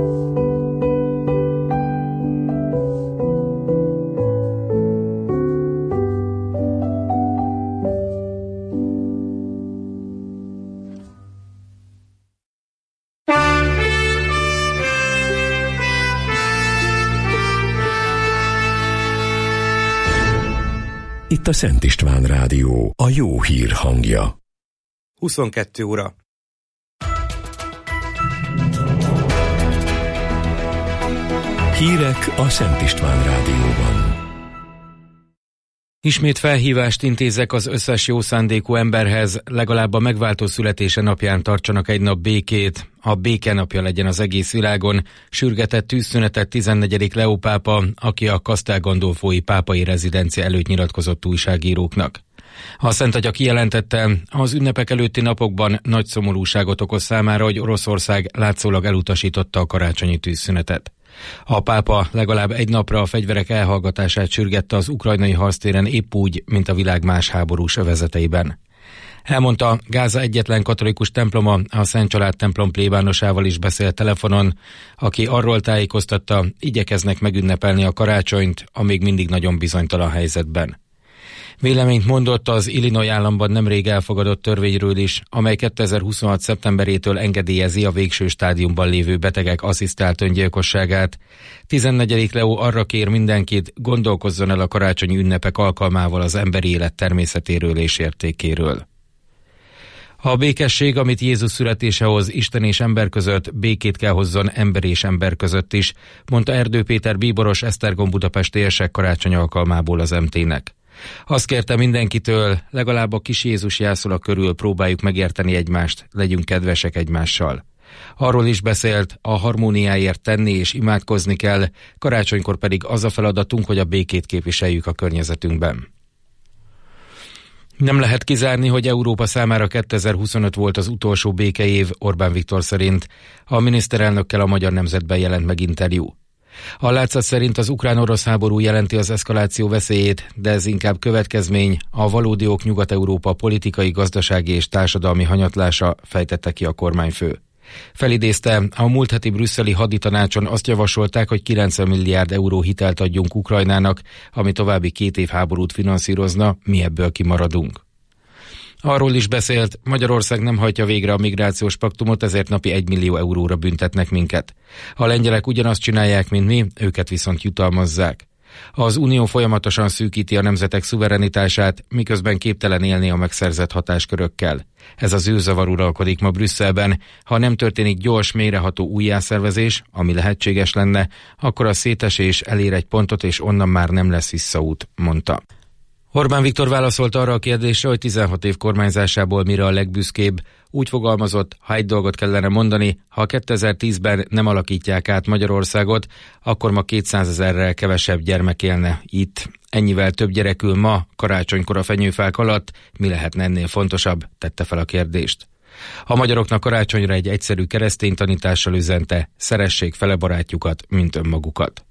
Itt a Szent István Rádió, a jó hír hangja. 22 óra. Hírek a Szent István Rádióban. Ismét felhívást intézek az összes jó szándékú emberhez, legalább a megváltó születése napján tartsanak egy nap békét. A békenapja legyen az egész világon, sürgetett tűzszünetet 14. Leó pápa, aki a Castel Gandolfói pápai rezidencia előtt nyilatkozott újságíróknak. A Szentatya kijelentette, az ünnepek előtti napokban nagy szomorúságot okoz számára, hogy Oroszország látszólag elutasította a karácsonyi tűzszünetet. A pápa legalább egy napra a fegyverek elhallgatását sürgette az ukrajnai harctéren épp úgy, mint a világ más háborús övezeteiben. Elmondta, Gáza egyetlen katolikus temploma, a Szent Család templom plébánosával is beszélt telefonon, aki arról tájékoztatta, igyekeznek megünnepelni a karácsonyt, a még mindig nagyon bizonytalan helyzetben. Véleményt mondott az Illinois államban nemrég elfogadott törvényről is, amely 2026. szeptemberétől engedélyezi a végső stádiumban lévő betegek asszisztált öngyilkosságát. 14. Leó arra kér mindenkit, gondolkozzon el a karácsonyi ünnepek alkalmával az emberi élet természetéről és értékéről. A békesség, amit Jézus születése hoz Isten és ember között, békét kell hozzon ember és ember között is, mondta Erdő Péter bíboros Esztergom budapesti érsek karácsony alkalmából az MT-nek. Azt kérte mindenkitől, legalább a kis Jézus jászolak körül próbáljuk megérteni egymást, legyünk kedvesek egymással. Arról is beszélt, a harmóniáért tenni és imádkozni kell, karácsonykor pedig az a feladatunk, hogy a békét képviseljük a környezetünkben. Nem lehet kizárni, hogy Európa számára 2025 volt az utolsó békeév, Orbán Viktor szerint. A miniszterelnökkel a Magyar Nemzetben jelent meg interjú. A látszat szerint az ukrán-orosz háború jelenti az eszkaláció veszélyét, de ez inkább következmény, a valódi ok Nyugat-Európa politikai, gazdasági és társadalmi hanyatlása, fejtette ki a kormányfő. Felidézte, a múlt heti brüsszeli haditanácson azt javasolták, hogy 90 milliárd euró hitelt adjunk Ukrajnának, ami további 2 év háborút finanszírozna, mi ebből kimaradunk. Arról is beszélt, Magyarország nem hajtja végre a migrációs paktumot, ezért napi 1 millió euróra büntetnek minket. A lengyelek ugyanazt csinálják, mint mi, őket viszont jutalmazzák. Az Unió folyamatosan szűkíti a nemzetek szuverenitását, miközben képtelen élni a megszerzett hatáskörökkel. Ez az űrzavar uralkodik ma Brüsszelben. Ha nem történik gyors, mélyreható újjászervezés, ami lehetséges lenne, akkor a szétesés elér egy pontot, és onnan már nem lesz visszaút, mondta. Orbán Viktor válaszolt arra a kérdésre, hogy 16 év kormányzásából mire a legbüszkébb. Úgy fogalmazott, ha egy dolgot kellene mondani, ha 2010-ben nem alakítják át Magyarországot, akkor ma 200 000-rel kevesebb gyermek élne itt. Ennyivel több gyerek ül ma, karácsonykor a fenyőfák alatt, mi lehetne ennél fontosabb, tette fel a kérdést. A magyaroknak karácsonyra egy egyszerű keresztény tanítással üzente, szeressék fele barátjukat, mint önmagukat.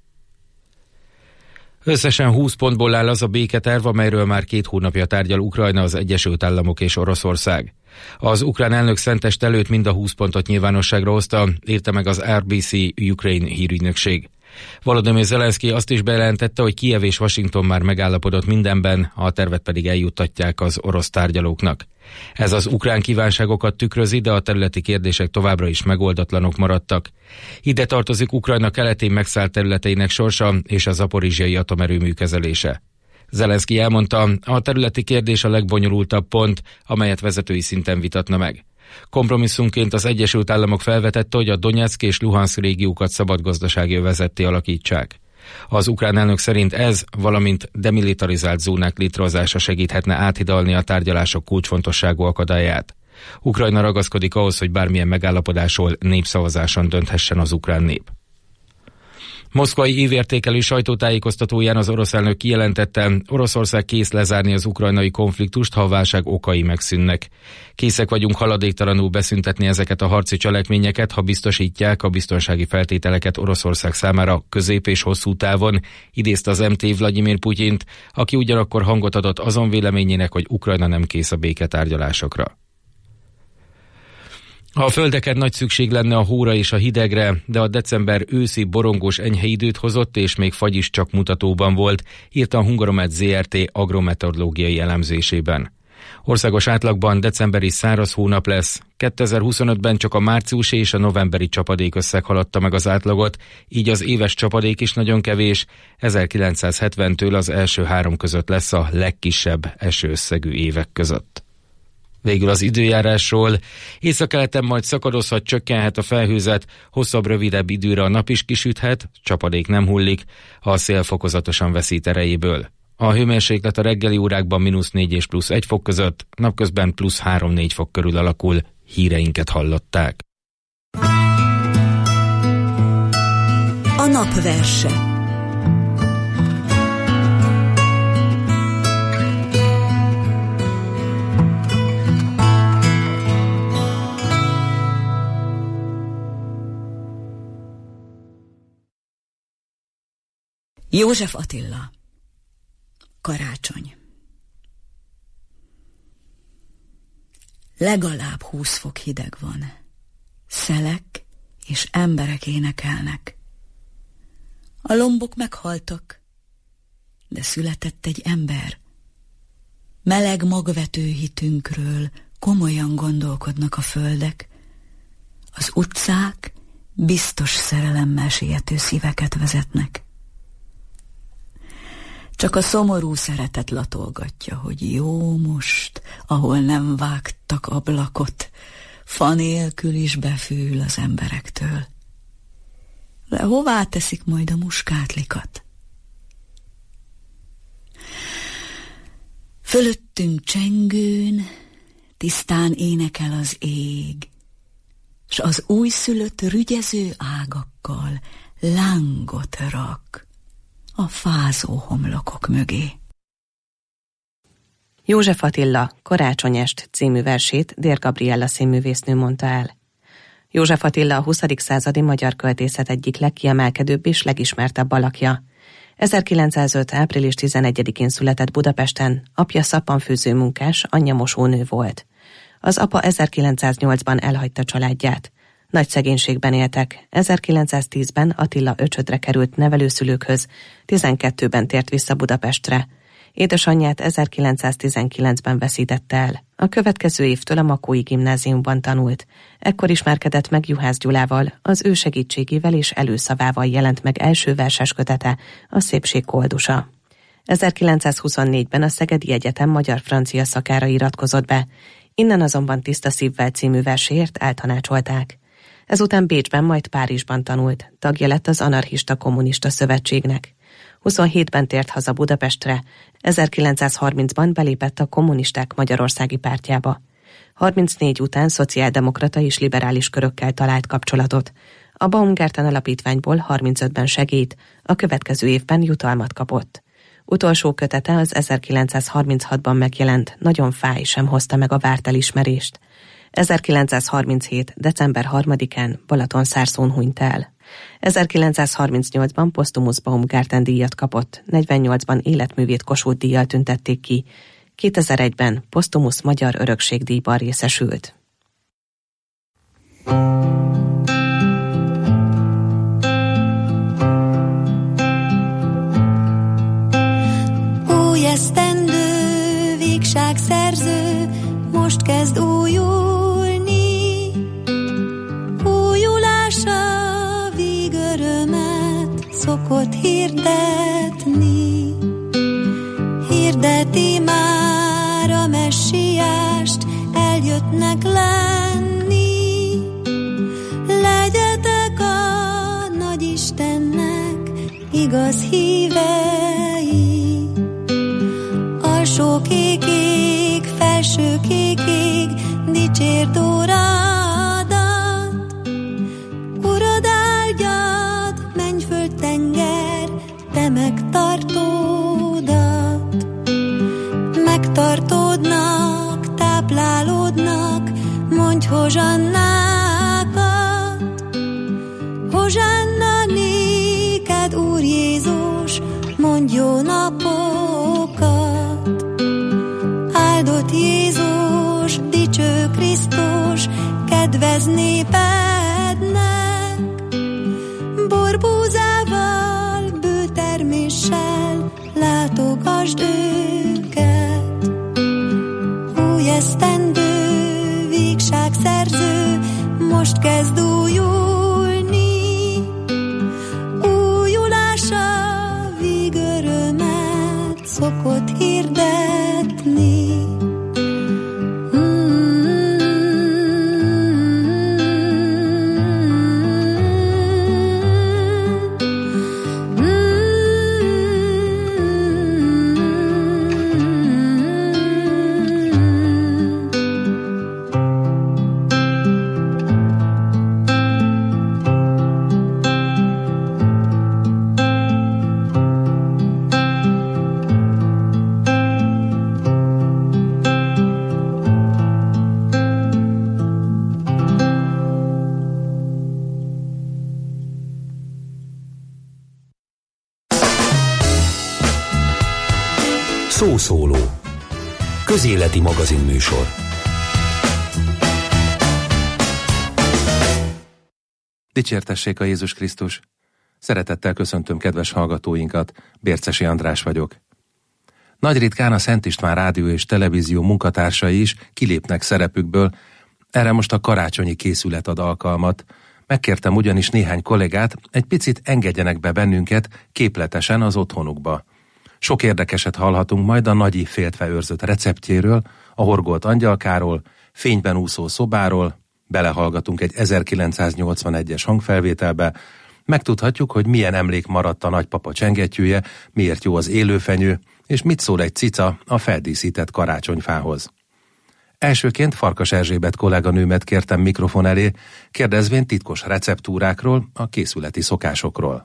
Összesen 20 pontból áll az a béketerv, amelyről már 2 hónapja tárgyal Ukrajna, az Egyesült Államok és Oroszország. Az ukrán elnök szentest előtt mind a 20 pontot nyilvánosságra hozta, írta meg az RBC Ukraine hírügynökség. Volodymyr Zelenszky azt is bejelentette, hogy Kijev és Washington már megállapodott mindenben, a tervet pedig eljuttatják az orosz tárgyalóknak. Ez az ukrán kívánságokat tükrözi, de a területi kérdések továbbra is megoldatlanok maradtak. Ide tartozik Ukrajna keletén megszállt területeinek sorsa és a zaporizsiai atomerőmű kezelése. Zelenszky elmondta, a területi kérdés a legbonyolultabb pont, amelyet vezetői szinten vitatna meg. Kompromisszumként az Egyesült Államok felvetette, hogy a Donetszk és Luhanszk régiókat szabad gazdasági övezetté alakítsák. Az ukrán elnök szerint ez, valamint demilitarizált zónák létrehozása segíthetne áthidalni a tárgyalások kulcsfontosságú akadályát. Ukrajna ragaszkodik ahhoz, hogy bármilyen megállapodásról népszavazáson dönthessen az ukrán nép. Moszkvai évértékelő sajtótájékoztatóján az orosz elnök kijelentette, Oroszország kész lezárni az ukrajnai konfliktust, ha a válság okai megszűnnek. Készek vagyunk haladéktalanul beszüntetni ezeket a harci cselekményeket, ha biztosítják a biztonsági feltételeket Oroszország számára közép és hosszú távon, idézte az MT Vladimir Putyint, aki ugyanakkor hangot adott azon véleményének, hogy Ukrajna nem kész a béketárgyalásokra. A földeken nagy szükség lenne a hóra és a hidegre, de a december őszi borongós enyhe időt hozott, és még fagy is csak mutatóban volt, írta a Hungaromet Zrt. Agrometeorológiai elemzésében. Országos átlagban decemberi száraz hónap lesz. 2025-ben csak a márciusi és a novemberi csapadékösszeg haladta meg az átlagot, így az éves csapadék is nagyon kevés. 1970-től az első 3 között lesz a legkisebb esőösszegű évek között. Végül az időjárásról. Északkeleten majd szakadozhat, csökkenhet a felhőzet, hosszabb, rövidebb időre a nap is kisüthet, csapadék nem hullik, a szél fokozatosan veszít erejéből. A hőmérséklet a reggeli órákban -4 és +1 fok között, napközben +3-4 fok körül alakul. Híreinket hallották. A napverse. József Attila. Karácsony. Legalább 20 fok hideg van. Szelek és emberek énekelnek. A lombok meghaltak, de született egy ember. Meleg magvető hitünkről komolyan gondolkodnak a földek. Az utcák biztos szerelemmel siető szíveket vezetnek. Csak a szomorú szeretet latolgatja, hogy jó most, ahol nem vágtak ablakot, fa nélkül is befűl az emberektől. De hová teszik majd a muskátlikat? Fölöttünk csengőn, tisztán énekel az ég, s az újszülött rügyező ágakkal lángot rak a fázó homlokok mögé. József Attila Karácsonyest című versét Dér Gabriella színművésznő mondta el. József Attila a 20. századi magyar költészet egyik legkiemelkedőbb és legismertebb alakja. 1905. április 11-én született Budapesten, apja szappanfőző munkás, anyja mosónő volt. Az apa 1908-ban elhagyta családját. Nagy szegénységben éltek. 1910-ben Attila öcsödre került nevelőszülőkhöz, 12-ben tért vissza Budapestre. Édesanyját 1919-ben veszítette el. A következő évtől a Makói Gimnáziumban tanult. Ekkor ismerkedett meg Juhász Gyulával, az ő segítségével és előszavával jelent meg első verses kötete, a Szépség koldusa. 1924-ben a Szegedi Egyetem magyar-francia szakára iratkozott be, innen azonban Tiszta szívvel című verséért eltanácsolták. Ezután Bécsben, majd Párizsban tanult, tagja lett az Anarchista Kommunista Szövetségnek. 27-ben tért haza Budapestre, 1930-ban belépett a Kommunisták Magyarországi Pártjába. 34 után szociáldemokrata és liberális körökkel talált kapcsolatot. A Baumgarten Alapítványból 35-ben segélyt, a következő évben jutalmat kapott. Utolsó kötete az 1936-ban megjelent Nagyon fáj sem hozta meg a várt elismerést. 1937. december 3-án Balatonszárszón hunyt el. 1938-ban posztumusz Baumgarten díjat kapott, 48-ban életművét Kossuth díjjal tüntették ki, 2001-ben posztumusz Magyar Örökségdíjban részesült. Új esztendő, végságszerző, most kezd újulni. Újulása végörömet szokott hirdetni. Hirdeti már a messiást, eljöttnek lenni. Legyetek a Nagyistennek igaz hívei. Alsó kékig, felső kékig dicsérd órádat. Urad áldjad, mennyföld tenger, te megtartódat. Megtartódnak, táplálódnak, mondj hozsannákat. Hozsanna néked, Úr Jézus, mondj jó napokat. Áldott Jézus, dicső Krisztus, kedves kedvez népednek, borbúzával, bő terméssel látogasd őket. Új esztendő, vígságszerző, most kezd újulni, újulása vígörömet szokott hirdetni. Szószóló. Közéleti magazinműsor. Dicsértessék a Jézus Krisztus! Szeretettel köszöntöm kedves hallgatóinkat, Bércesi András vagyok. Nagy ritkán a Szent István Rádió és Televízió munkatársai is kilépnek szerepükből, erre most a karácsonyi készület ad alkalmat. Megkértem ugyanis néhány kollégát, egy picit engedjenek be bennünket képletesen az otthonukba. Sok érdekeset hallhatunk majd a Nagyi féltve őrzött receptjéről, a horgolt angyalkáról, fényben úszó szobáról, belehallgatunk egy 1981-es hangfelvételbe, megtudhatjuk, hogy milyen emlék maradt a nagypapa csengettyűje, miért jó az élőfenyő, és mit szól egy cica a feldíszített karácsonyfához. Elsőként Farkas Erzsébet kolléganőmet kértem mikrofon elé, kérdezvén titkos receptúrákról, a készületi szokásokról.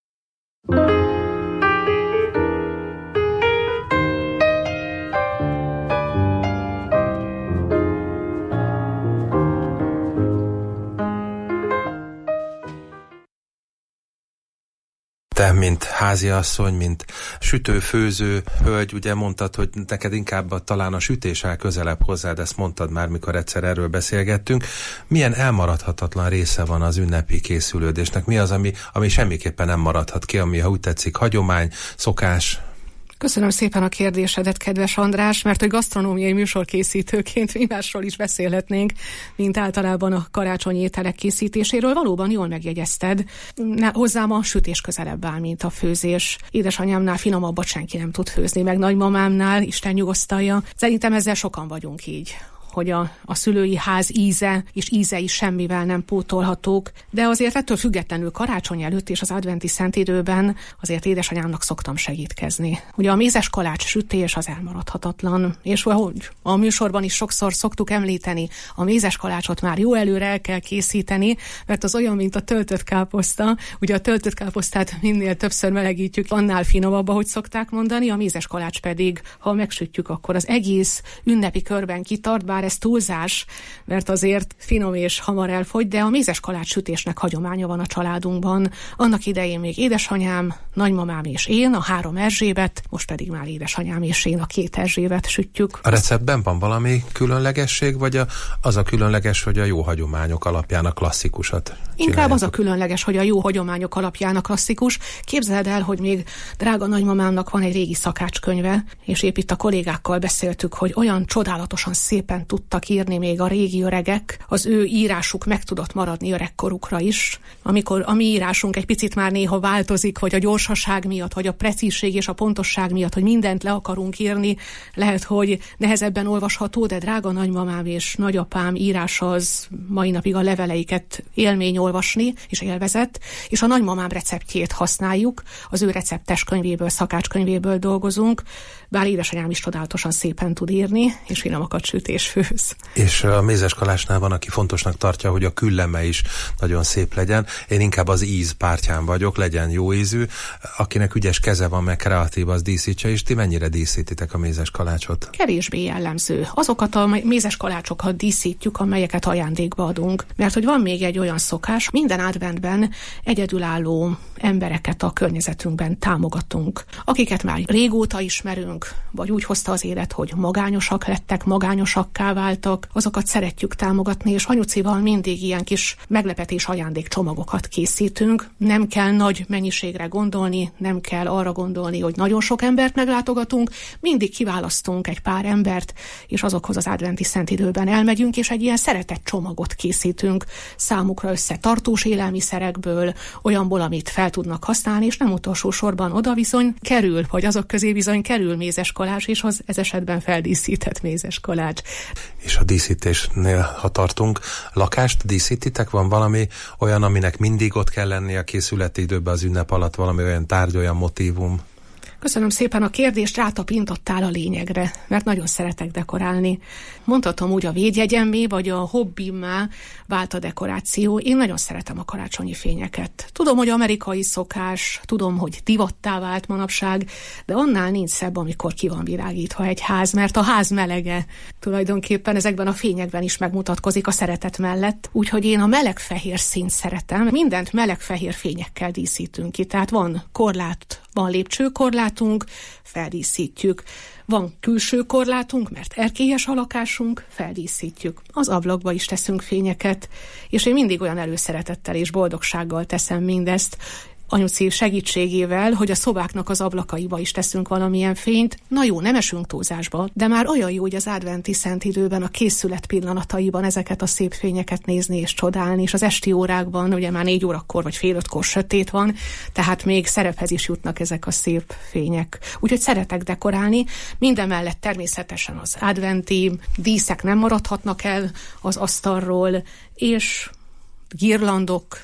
Te, mint háziasszony, mint sütő-főző hölgy, ugye mondtad, hogy neked inkább talán a sütés áll közelebb hozzád, ezt mondtad már, mikor egyszer erről beszélgettünk. Milyen elmaradhatatlan része van az ünnepi készülődésnek? Mi az, ami semmiképpen nem maradhat ki, ami, ha úgy tetszik, hagyomány, szokás? Köszönöm szépen a kérdésedet, kedves András, mert hogy gasztronómiai műsorkészítőként mi másról is beszélhetnénk, mint általában a karácsonyi ételek készítéséről. Valóban jól megjegyezted. Hozzám a sütés közelebb áll, mint a főzés. Édesanyámnál finomabbat senki nem tud főzni, meg nagymamámnál, Isten nyugosztalja. Szerintem ezzel sokan vagyunk így, hogy a szülői ház íze és ízei semmivel nem pótolhatók, de azért ettől függetlenül karácsony előtt és az adventi szentidőben azért édesanyámnak szoktam segítkezni. Ugye a mézes kalács sütés az elmaradhatatlan, és ahogy a műsorban is sokszor szoktuk említeni, a mézes kalácsot már jó előre el kell készíteni, mert az olyan, mint a töltött káposzta. Ugye a töltött káposztát minél többször melegítjük, annál finomabb, ahogy szokták mondani, a mézes kalács pedig, ha megsütjük, akkor az egész ünnepi körben kitart, bár ez túlzás, mert azért finom és hamar elfogy, de a mézes kalács sütésnek hagyománya van a családunkban. Annak idején még édesanyám, nagymamám és én, a 3 Erzsébet, most pedig már édesanyám és én a 2 Erzsébet sütjük. A receptben van valami különlegesség, vagy az a különleges, hogy a jó hagyományok alapján a klasszikusat csinálják? Inkább az a különleges, hogy a jó hagyományok alapján a klasszikus. Képzeld el, hogy még drága nagymamámnak van egy régi szakácskönyve, és épp itt a kollégákkal beszéltük, hogy olyan csodálatosan szépen tudtak írni még a régi öregek, az ő írásuk meg tudott maradni öregkorukra is. Amikor a mi írásunk egy picit már néha változik, hogy a gyorsaság miatt, vagy a precízség és a pontosság miatt, hogy mindent le akarunk írni, lehet, hogy nehezebben olvasható, de drága nagymamám és nagyapám írása az mai napig a leveleiket élmény olvasni, és élvezet, és a nagymamám receptjét használjuk, az ő receptes könyvéből, szakácskönyvéből dolgozunk, bár édesanyám is csodálatosan szépen tud írni, és finomakat süt és főz. És a mézes kalácsnál van, aki fontosnak tartja, hogy a külleme is nagyon szép legyen. Én inkább az íz pártján vagyok, legyen jó ízű. Akinek ügyes keze van, meg kreatív, az díszítse, és ti mennyire díszítitek a mézes kalácsot? Kevésbé jellemző. Azokat a mézes kalácsokat díszítjük, amelyeket ajándékba adunk. Mert hogy van még egy olyan szokás, minden adventben egyedülálló embereket a környezetünkben támogatunk, akiket már régóta ismerünk, vagy úgy hozta az élet, hogy magányosak lettek, magányosakká váltak, azokat szeretjük támogatni, és anyucival mindig ilyen kis meglepetés ajándékcsomagokat készítünk. Nem kell nagy mennyiségre gondolni, nem kell arra gondolni, hogy nagyon sok embert meglátogatunk, mindig kiválasztunk egy pár embert, és azokhoz az adventi szentidőben elmegyünk, és egy ilyen szeretett csomagot készítünk számukra összetartós élelmiszerekből, olyanból, amit fel tudnak használni, és nem utolsó sorban oda bizony kerül, vagy azok közé bizony kerül mézes kalács, és az ez esetben feldíszített mézes kalács. És a díszítésnél, ha tartunk, lakást díszítitek? Van valami olyan, aminek mindig ott kell lennie a készületi időben az ünnep alatt, valami olyan tárgy, olyan motívum? Köszönöm szépen a kérdést, rátapintottál a lényegre, mert nagyon szeretek dekorálni. Mondhatom úgy, a védjegyemmé vagy a hobbimmá vált a dekoráció. Én nagyon szeretem a karácsonyi fényeket. Tudom, hogy amerikai szokás, tudom, hogy divattá vált manapság, de annál nincs szebb, amikor ki van világítva egy ház, mert a ház melege tulajdonképpen ezekben a fényekben is megmutatkozik a szeretet mellett. Úgyhogy én a meleg-fehér színt szeretem. Mindent meleg-fehér fényekkel díszítünk ki. Tehát van korlát, van lépcsőkorlátunk, feldíszítjük. Van külső korlátunk, mert erkélyes a lakásunk, feldíszítjük. Az ablakba is teszünk fényeket, és én mindig olyan előszeretettel és boldogsággal teszem mindezt, anyuci segítségével, hogy a szobáknak az ablakaiba is teszünk valamilyen fényt. Na jó, nem esünk túlzásba, de már olyan jó, hogy az adventi szentidőben a készület pillanataiban ezeket a szép fényeket nézni és csodálni, és az esti órákban, ugye már 4 órakor vagy fél 5-kor sötét van, tehát még szerephez is jutnak ezek a szép fények. Úgyhogy szeretek dekorálni, mindemellett természetesen az adventi díszek nem maradhatnak el az asztalról, és girlandok,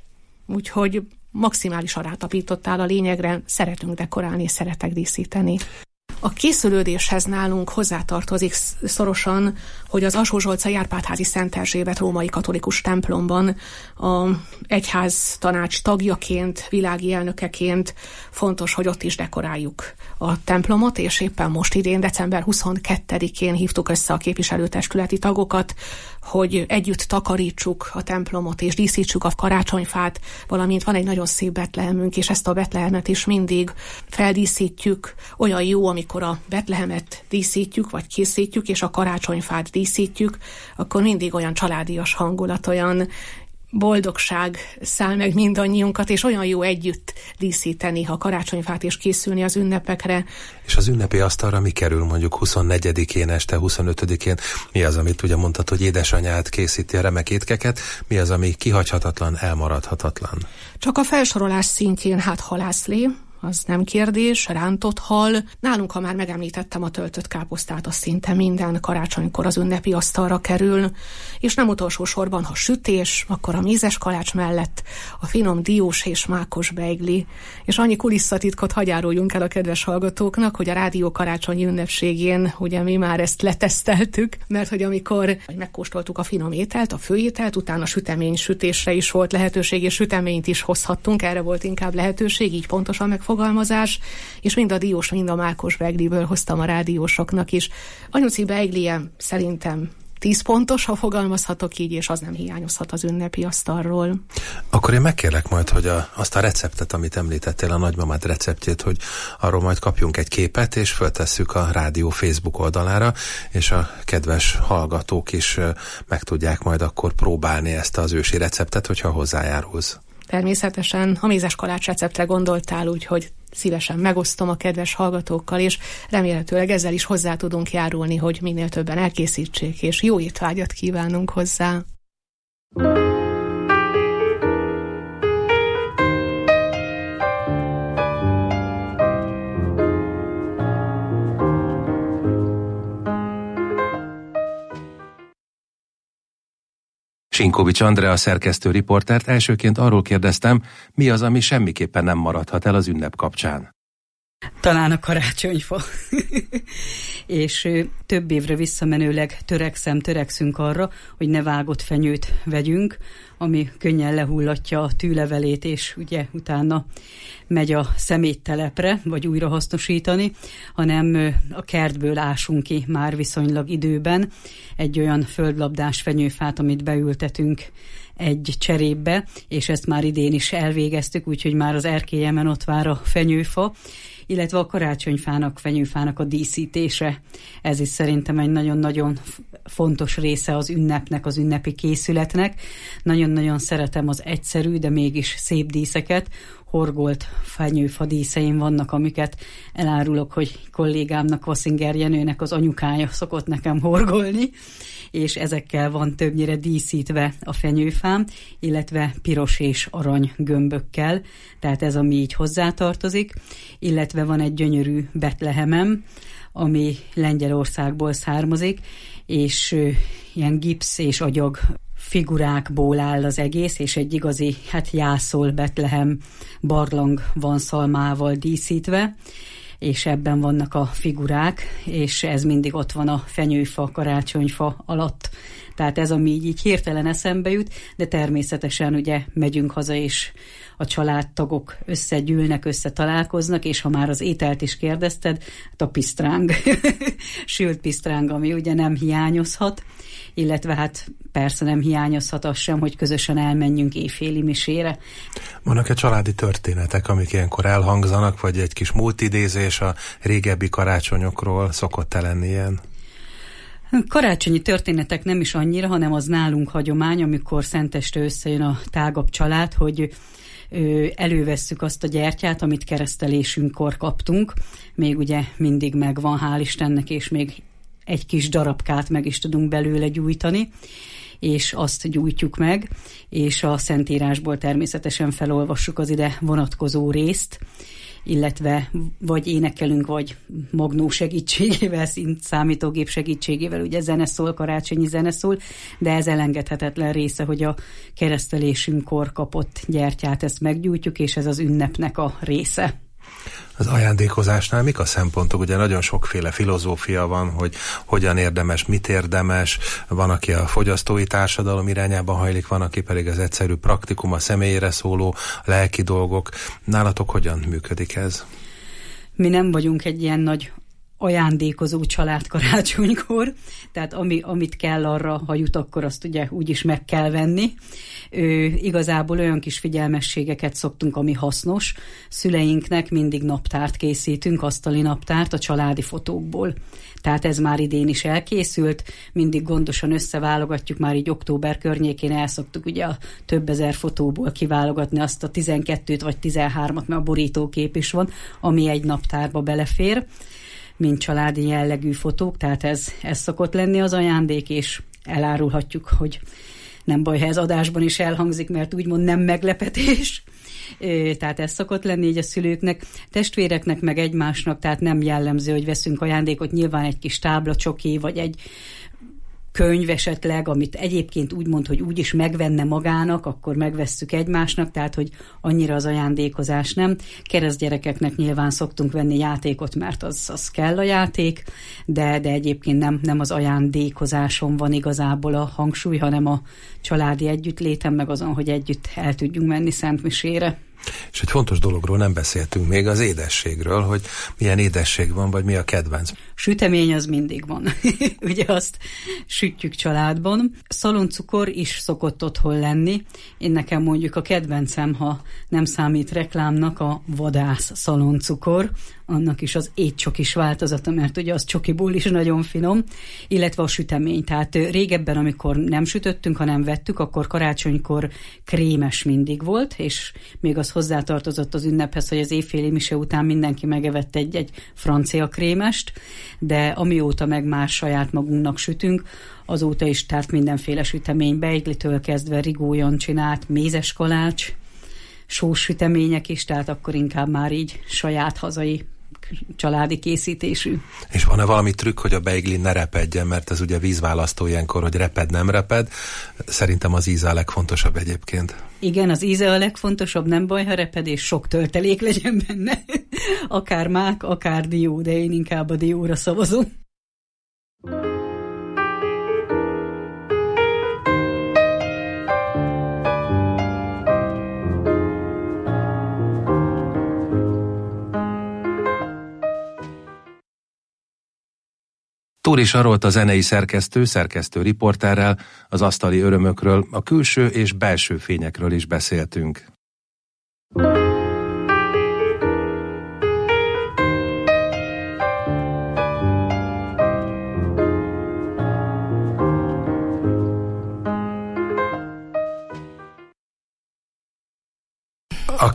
úgyhogy maximálisan rátapítottál a lényegre, szeretünk dekorálni és szeretek díszíteni. A készülődéshez nálunk hozzátartozik szorosan, hogy az Alsó-Zsolcai Árpád-házi Szent Erzsébet római katolikus templomban a egyház tanács tagjaként, világi elnökeként fontos, hogy ott is dekoráljuk a templomot, és éppen most idén, december 22-én hívtuk össze a képviselőtestületi tagokat, hogy együtt takarítsuk a templomot és díszítsük a karácsonyfát, valamint van egy nagyon szép Betlehemünk, és ezt a Betlehemet is mindig feldíszítjük. Olyan jó, amikor a Betlehemet díszítjük, vagy készítjük, és a karácsonyfát díszítjük, akkor mindig olyan családias hangulat, olyan boldogság száll meg mindannyiunkat, és olyan jó együtt díszíteni a karácsonyfát és készülni az ünnepekre. És az ünnepi asztalra mi kerül mondjuk 24-én este, 25-én? Mi az, amit ugye mondtad, hogy édesanyád készíti a remek étkeket? Mi az, ami kihagyhatatlan, elmaradhatatlan? Csak a felsorolás szintjén halászlé, az nem kérdés, rántott hal. Nálunk, ha már megemlítettem a töltött káposztát, az szinte minden karácsonykor az ünnepi asztalra kerül, és nem utolsó sorban, ha sütés, akkor a mézes kalács mellett a finom diós és mákos beigli. És annyi kulisszatitkot hagy áruljunk el a kedves hallgatóknak, hogy a rádió karácsonyi ünnepségén ugye mi már ezt leteszteltük, mert hogy amikor megkóstoltuk a finom ételt, a főételt, utána sütemény sütésre is volt lehetőség, és süteményt is hozhattunk, erre volt inkább lehetőség, így pontosan megfogalmazás, és mind a diós, mind a mákos beigliből hoztam a rádiósoknak is. Anyuci beiglije szerintem 10 pontos, ha fogalmazhatok így, és az nem hiányozhat az ünnepi asztalról. Akkor én megkérlek majd, hogy azt a receptet, amit említettél, a nagymamád receptjét, hogy arról majd kapjunk egy képet, és föltesszük a rádió Facebook oldalára, és a kedves hallgatók is meg tudják majd akkor próbálni ezt az ősi receptet, hogyha hozzájárulsz. Természetesen a mézes kalács receptre gondoltál, úgyhogy szívesen megosztom a kedves hallgatókkal, és remélhetőleg ezzel is hozzá tudunk járulni, hogy minél többen elkészítsék, és jó étvágyat kívánunk hozzá. Sinkovics Andrea szerkesztő riportert elsőként arról kérdeztem, mi az, ami semmiképpen nem maradhat el az ünnep kapcsán. Talán a karácsonyfa. És több évre visszamenőleg törekszünk arra, hogy ne vágott fenyőt vegyünk, ami könnyen lehullatja a tűlevelét, és ugye utána megy a szeméttelepre, vagy újra hasznosítani, hanem a kertből ásunk ki már viszonylag időben egy olyan földlabdás fenyőfát, amit beültetünk egy cserépbe, és ezt már idén is elvégeztük, úgyhogy már az erkélyemen ott vár a fenyőfa, illetve a karácsonyfának, fenyőfának a díszítése. Ez is szerintem egy nagyon-nagyon fontos része az ünnepnek, az ünnepi készületnek. Nagyon-nagyon szeretem az egyszerű, de mégis szép díszeket. Horgolt fenyőfa díszeim vannak, amiket elárulok, hogy kollégámnak, Vassinger Jenőnek az anyukája szokott nekem horgolni, és ezekkel van többnyire díszítve a fenyőfám, illetve piros és arany gömbökkel, tehát ez, ami így hozzátartozik, illetve van egy gyönyörű Betlehemem, ami Lengyelországból származik, és ilyen gipsz és agyag figurákból áll az egész, és egy igazi, jászol Betlehem barlang van szalmával díszítve, és ebben vannak a figurák, és ez mindig ott van a fenyőfa, karácsonyfa alatt. Tehát ez, ami így hirtelen eszembe jut, de természetesen ugye megyünk haza, és a családtagok összegyűlnek, összetalálkoznak, és ha már az ételt is kérdezted, hát a pisztráng, sült pisztráng, ami ugye nem hiányozhat, illetve hát persze nem hiányozhat az sem, hogy közösen elmenjünk éjféli misére. Vannak-e családi történetek, amik ilyenkor elhangzanak, vagy egy kis múltidézés a régebbi karácsonyokról szokott-e lenni ilyen? Karácsonyi történetek nem is annyira, hanem az nálunk hagyomány, amikor szenteste összejön a tágabb család, hogy elővesszük azt a gyertyát, amit keresztelésünkkor kaptunk. Még ugye mindig megvan, hál' Istennek, és még egy kis darabkát meg is tudunk belőle gyújtani, és azt gyújtjuk meg, és a Szentírásból természetesen felolvassuk az ide vonatkozó részt, illetve vagy énekelünk, vagy magnó segítségével, számítógép segítségével, ugye zene szól, karácsonyi zene szól, de ez elengedhetetlen része, hogy a keresztelésünkkor kapott gyertyát ezt meggyújtjuk, és ez az ünnepnek a része. Az ajándékozásnál mik a szempontok? Ugye nagyon sokféle filozófia van, hogy hogyan érdemes, mit érdemes. Van, aki a fogyasztói társadalom irányába hajlik, van, aki pedig az egyszerű praktikum, a személyére szóló lelki dolgok. Nálatok hogyan működik ez? Mi nem vagyunk egy ilyen nagy ajándékozó család karácsonykor, tehát amit kell arra, ha jut, akkor azt ugye úgyis meg kell venni. Igazából olyan kis figyelmességeket szoktunk, ami hasznos. Szüleinknek mindig naptárt készítünk, asztali naptárt a családi fotókból. Tehát ez már idén is elkészült, mindig gondosan összeválogatjuk, már így október környékén elszoktuk ugye a több ezer fotóból kiválogatni azt a 12-t vagy 13-at, mert a borítókép is van, ami egy naptárba belefér, mint családi jellegű fotók, tehát ez szokott lenni az ajándék, és elárulhatjuk, hogy nem baj, ha ez adásban is elhangzik, mert úgymond nem meglepetés. Tehát ez szokott lenni így a szülőknek, testvéreknek, meg egymásnak, tehát nem jellemző, hogy veszünk ajándékot, nyilván egy kis táblacsoki, vagy egy könyv esetleg, amit egyébként úgy mond, hogy úgyis megvenne magának, akkor megvesszük egymásnak, tehát hogy annyira az ajándékozás nem. Keresztgyerekeknek nyilván szoktunk venni játékot, mert az kell a játék, de egyébként nem az ajándékozáson van igazából a hangsúly, hanem a családi együttléten, meg azon, hogy együtt el tudjunk menni szentmisére. És egy fontos dologról nem beszéltünk még, az édességről, hogy milyen édesség van, vagy mi a kedvenc. Sütemény az mindig van. Ugye azt sütjük családban. Szaloncukor is szokott otthon lenni. Én nekem mondjuk a kedvencem, ha nem számít reklámnak, a vadász szaloncukor. Annak is az étcsokis változata, mert ugye az csokiból is nagyon finom, illetve a sütemény. Tehát régebben, amikor nem sütöttünk, hanem vettük, akkor karácsonykor krémes mindig volt, és még az hozzátartozott az ünnephez, hogy az éjféli mise után mindenki megevett egy francia krémest, de amióta meg már saját magunknak sütünk, azóta is tárt mindenféle sütemény, beiglitől kezdve rigólyon csinált, mézes kalács, sós sütemények is, tehát akkor inkább már így saját hazai családi készítésű. És van-e valami trükk, hogy a beigli ne repedjen, mert ez ugye vízválasztó ilyenkor, hogy reped, nem reped. Szerintem az íze a legfontosabb egyébként. Igen, az íze a legfontosabb, nem baj, ha reped, és sok töltelék legyen benne. Akár mák, akár dió, de én inkább a dióra szavazom. Tóri Sarolt, a zenei szerkesztő riporterrel, az asztali örömökről, a külső és belső fényekről is beszéltünk.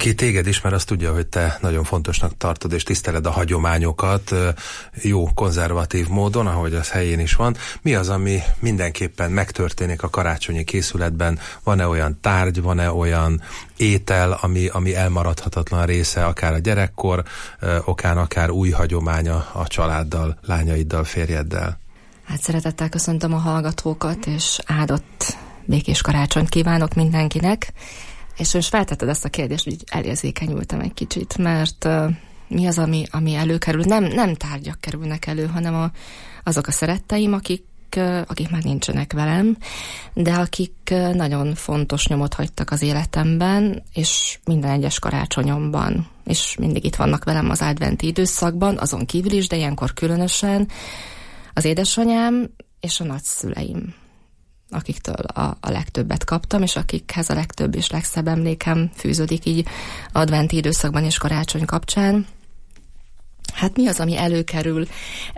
Aki téged ismer, azt tudja, hogy te nagyon fontosnak tartod és tiszteled a hagyományokat jó konzervatív módon, ahogy az helyén is van. Mi az, ami mindenképpen megtörténik a karácsonyi készületben? Van-e olyan tárgy, van-e olyan étel, ami elmaradhatatlan része, akár a gyerekkor okán, akár új hagyománya a családdal, lányaiddal, férjeddel? Hát szeretettel köszöntöm a hallgatókat, és áldott békés karácsonyt kívánok mindenkinek. És most feltetted ezt a kérdést, hogy elérzékenyültem egy kicsit, mert mi az, ami előkerül? Nem tárgyak kerülnek elő, hanem azok a szeretteim, akik már nincsenek velem, de akik nagyon fontos nyomot hagytak az életemben, és minden egyes karácsonyomban, és mindig itt vannak velem az adventi időszakban, azon kívül is, de ilyenkor különösen az édesanyám és a nagyszüleim, akiktől a legtöbbet kaptam, és akikhez a legtöbb és legszebb emlékem fűződik így adventi időszakban és karácsony kapcsán. Hát mi az, ami előkerül?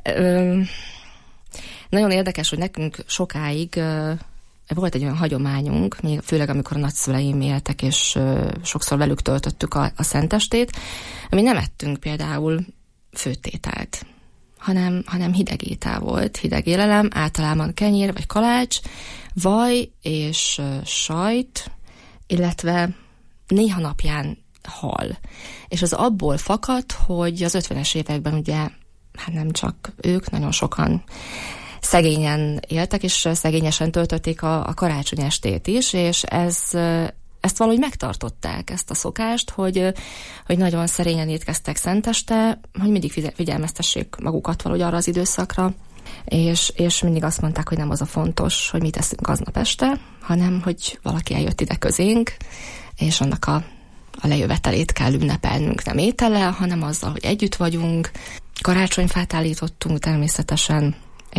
Nagyon érdekes, hogy nekünk sokáig volt egy olyan hagyományunk, még főleg amikor a nagyszüleim éltek, és sokszor velük töltöttük a szentestét, ami nem ettünk például főtételt, hanem hideg étel volt, hideg élelem, általában kenyér vagy kalács, vaj és sajt, illetve néha napján hal. És az abból fakad, hogy az 50-es években ugye, hát nem csak ők, nagyon sokan szegényen éltek, és szegényesen töltötték a karácsony estét is, és ezt valahogy megtartották, ezt a szokást, hogy nagyon szerényen étkeztek szenteste, hogy mindig figyelmeztessék magukat valahogy arra az időszakra, és mindig azt mondták, hogy nem az a fontos, hogy mit teszünk aznap este, hanem hogy valaki eljött ide közénk, és annak a lejövetelét kell ünnepelnünk, nem étellel, hanem azzal, hogy együtt vagyunk. Karácsonyfát állítottunk természetesen,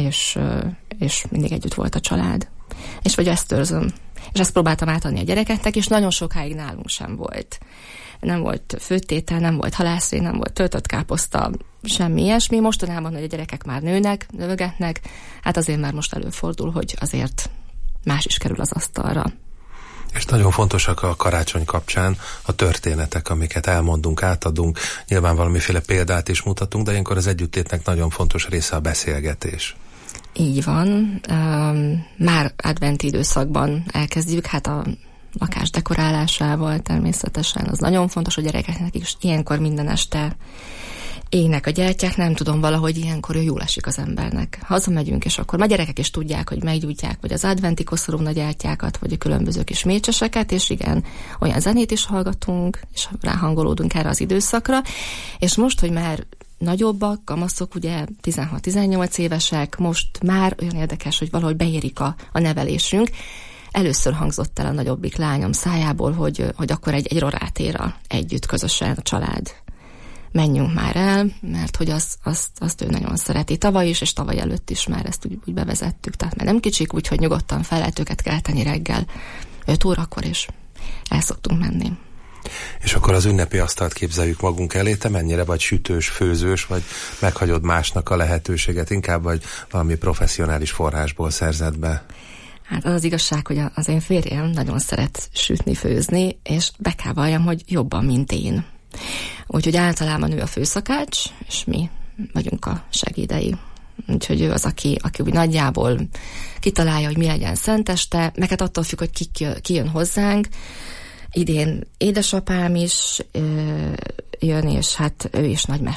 és mindig együtt volt a család. És vagy ezt őrzöm. És ezt próbáltam átadni a gyerekeknek, és nagyon sokáig nálunk sem volt. Nem volt főtétel, nem volt halászlé, nem volt töltött káposzta, semmi ilyesmi. Mostanában, hogy a gyerekek már nőnek, növegetnek, hát azért már most előfordul, hogy azért más is kerül az asztalra. És nagyon fontosak a karácsony kapcsán a történetek, amiket elmondunk, átadunk. Nyilván valamiféle példát is mutatunk, de ilyenkor az együttlétnek nagyon fontos része a beszélgetés. Így van. Már adventi időszakban elkezdjük, hát a lakás dekorálásával természetesen. Az nagyon fontos a gyerekeknek is. Ilyenkor minden este égnek a gyertyák, nem tudom, valahogy ilyenkor jól esik az embernek. Hazamegyünk, és akkor a gyerekek is tudják, hogy meggyújtják, vagy az adventi koszorún a gyertyákat, vagy a különböző kis mécseseket, és igen, olyan zenét is hallgatunk, és ráhangolódunk erre az időszakra. És most, hogy már nagyobbak, kamaszok, ugye 16-18 évesek, most már olyan érdekes, hogy valahogy beérik a nevelésünk. Először hangzott el a nagyobbik lányom szájából, hogy akkor egy rorátéra együtt, közösen a család. Menjünk már el, mert hogy azt ő nagyon szereti. Tavaly is, és tavaly előtt is már ezt úgy bevezettük. Tehát már nem kicsik, úgyhogy nyugodtan fel lehet őket kelteni reggel 5 órakor, és el szoktunk menni. És akkor az ünnepi asztalt képzeljük magunk elé, te mennyire vagy sütős, főzős, vagy meghagyod másnak a lehetőséget, inkább vagy valami professzionális forrásból szerzed be? Hát az igazság, hogy az én férjem nagyon szeret sütni, főzni, és be kell valljam, hogy jobban, mint én. Úgyhogy általában ő a főszakács, és mi vagyunk a segédei. Úgyhogy ő az, aki úgy nagyjából kitalálja, hogy mi legyen szenteste, meg hát attól függ, hogy ki jön hozzánk. Idén édesapám is jön, és hát ő is nagy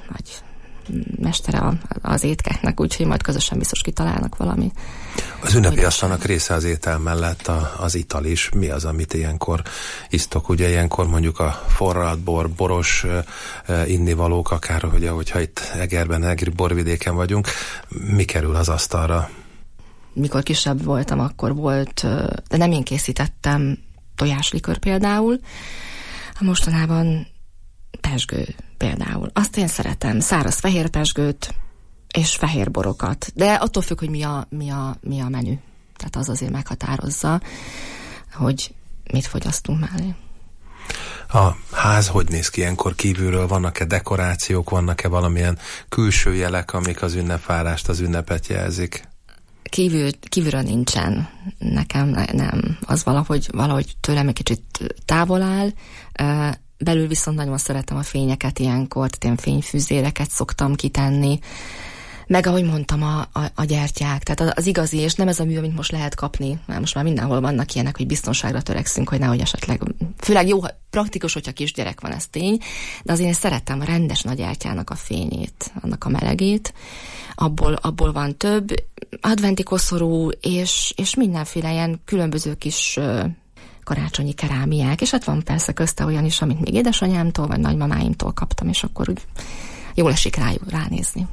mestere az étkeknek, úgyhogy majd közösen biztos kitalálnak valami. Az ünnepi asztalnak része az étel mellett az ital is. Mi az, amit ilyenkor isztok? Ugye ilyenkor mondjuk a forralt bor, boros innivalók, akár ugye, hogyha itt Egerben, egri borvidéken vagyunk, mi kerül az asztalra? Mikor kisebb voltam, akkor volt, de nem én készítettem tojáslikör például. Mostanában pezsgő például. Azt én szeretem, száraz fehér pezsgőt és fehér borokat. De attól függ, hogy mi a menü. Tehát az azért meghatározza, hogy mit fogyasztunk mellé. A ház hogy néz ki ilyenkor kívülről? Vannak-e dekorációk, vannak-e valamilyen külső jelek, amik az ünnepvárást, az ünnepet jelzik? Kívülről nincsen. Nekem nem. Az valahogy tőlem egy kicsit távol áll. belül viszont nagyon szeretem a fényeket ilyenkor, tehát ilyen fényfüzéreket szoktam kitenni, meg ahogy mondtam, a gyertyák, tehát az igazi, és nem ez a mű, amit most lehet kapni, mert most már mindenhol vannak ilyenek, hogy biztonságra törekszünk, hogy nehogy esetleg, főleg jó, praktikus, hogyha kisgyerek van, ez tény, de azért én szeretem a rendes nagy gyertyának a fényét, annak a melegét, abból van több, adventi koszorú, és mindenféle ilyen különböző kis karácsonyi kerámiák, és hát van persze közte olyan is, amit még édesanyámtól, vagy nagymamáimtól kaptam, és akkor úgy jól esik ránézni.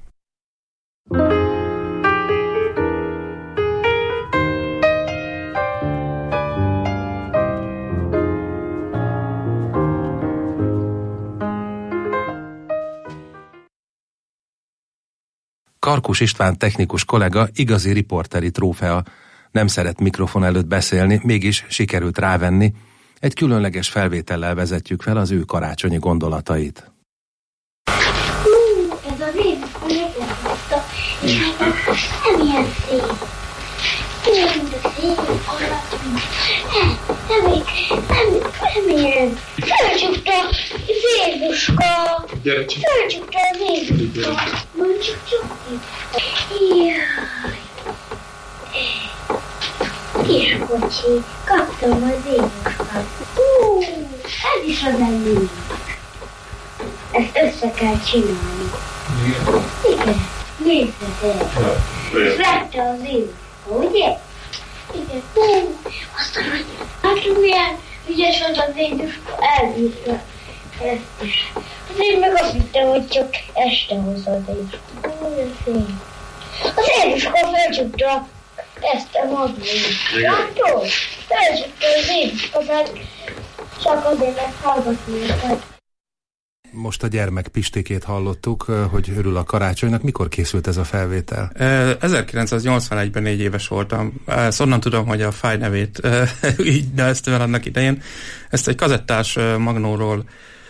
Karkus István technikus kollega igazi riporteri trófea. Nem szeret mikrofon előtt beszélni, mégis sikerült rávenni. Egy különleges felvétellel vezetjük fel az ő karácsonyi gondolatait. Ez az én meglátta, és hát nem ilyen szép. Nem ilyen. Fölcsukta Jézuska. Fölcsukta Jézuska. Mondjuk csukni. Jaj. Kis kocsi, kaptam az Jézuskát. Ez is az elég. Ezt össze kell csinálni. Igen. Nézzed el. És vette az Jézuska, ugye? Igen. Aztán, hogy milyen ügyes az az Jézuska, elbírta ezt is. Azért meg azt hittem, hogy csak este hozza az Jézuska. Olyan szép. Az Jézuska felcsukta ezt a magvét. Látod? Felcsukta az Jézuska, mert csak azért lehet hallgatni őket. Most a gyermek Pistikét hallottuk, hogy örül a karácsonynak. Mikor készült ez a felvétel? 1981-ben 4 éves voltam. Ezt onnan tudom, hogy a Fáj nevét így neveztem el annak idején. Ezt egy kazettás magnóról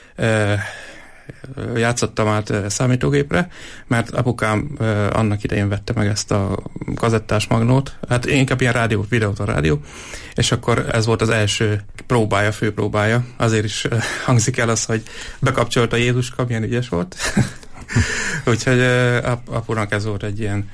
játszottam át számítógépre, mert apukám annak idején vette meg ezt a kazettás magnót. Hát inkább ilyen videót a rádió, és akkor ez volt az első próbája, főpróbája. Azért is hangzik el az, hogy bekapcsolta Jézuska, milyen ügyes volt. Úgyhogy apunak ez volt egy ilyen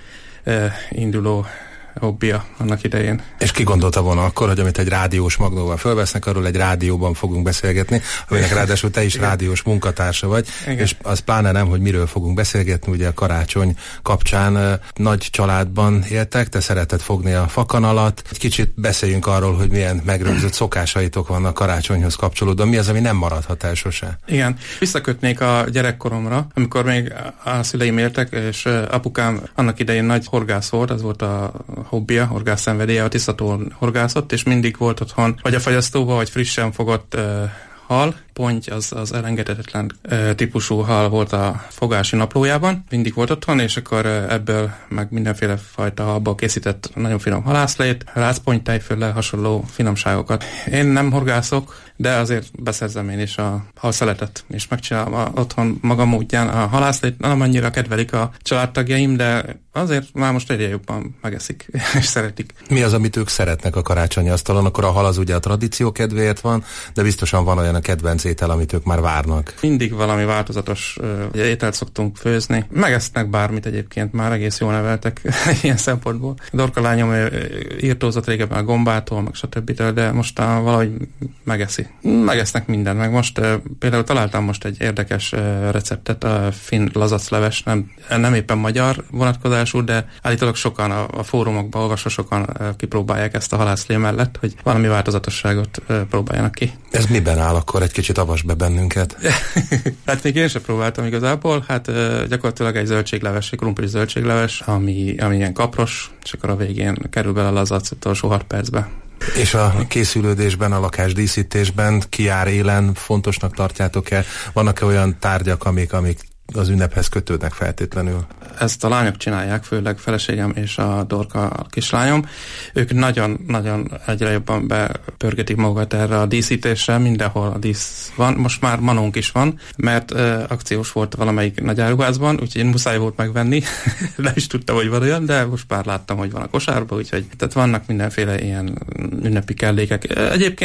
induló hobbija annak idején. És ki gondolta volna akkor, hogy amit egy rádiós magnóval fölvesznek, arról egy rádióban fogunk beszélgetni, aminek ráadásul te is rádiós munkatársa vagy, igen. És az pláne nem, hogy miről fogunk beszélgetni, ugye a karácsony kapcsán nagy családban éltek, te szereted fogni a fakanalat. Egy kicsit beszéljünk arról, hogy milyen megrögzött szokásaitok vannak karácsonyhoz kapcsolódóan, mi az, ami nem maradhat el sose. Igen, visszakötnék a gyerekkoromra, amikor még a szüleim éltek, és apukám annak idején nagy horgász volt, az volt a hobbija, horgászszenvedélye, a Tiszatón horgászott, és mindig volt otthon vagy a fagyasztóba, vagy frissen fogott hal, ponty, az elengedhetetlen típusú hal volt a fogási naplójában, mindig volt otthon, és akkor ebből meg mindenféle fajta halból készített nagyon finom halászlét, rácpontytejföllel hasonló finomságokat. Én nem horgászok, de azért beszerzem én is a halszeletet, és megcsinálom otthon magam módján a halászlét. Nem annyira kedvelik a családtagjaim, de azért már most egyre jobban megeszik, és szeretik. Mi az, amit ők szeretnek a karácsonyi asztalon? Akkor a hal az ugye a tradíció kedvéért van, de biztosan van olyan a kedvenc étel, amit ők már várnak. Mindig valami változatos ételt szoktunk főzni. Megesznek bármit egyébként, már egész jól neveltek ilyen szempontból. A Dorka lányom írtózott régebben a gombától, meg stb. De most valahogy megeszi. Megesznek mindent, meg most például találtam most egy érdekes receptet, a finn lazacleves, nem éppen magyar vonatkozású, de állítólag sokan a fórumokban olvasva sokan kipróbálják ezt a halászlé mellett, hogy valami változatosságot próbáljanak ki. Ez miben áll akkor? Egy kicsit avasd be bennünket. Hát még én sem próbáltam igazából, hát gyakorlatilag egy zöldségleves, egy krumplis zöldségleves, ami ilyen kapros, és akkor a végén kerül bele a lazac utolsó 6 percbe. És a készülődésben, a lakásdíszítésben ki jár élen, fontosnak tartjátok-e? Vannak-e olyan tárgyak, amik az ünnephez kötődnek feltétlenül? Ezt a lányok csinálják, főleg feleségem és a Dorka a kislányom. Ők nagyon egyre jobban bepörgetik magukat erre a díszítésre, mindenhol a dísz van. Most már manónk is van, mert akciós volt valamelyik nagy áruházban, úgyhogy én muszáj volt megvenni. Nem is tudtam, hogy van olyan, de most már láttam, hogy van a kosárban, úgyhogy tehát vannak mindenféle ilyen ünnepi kellékek. Egyébként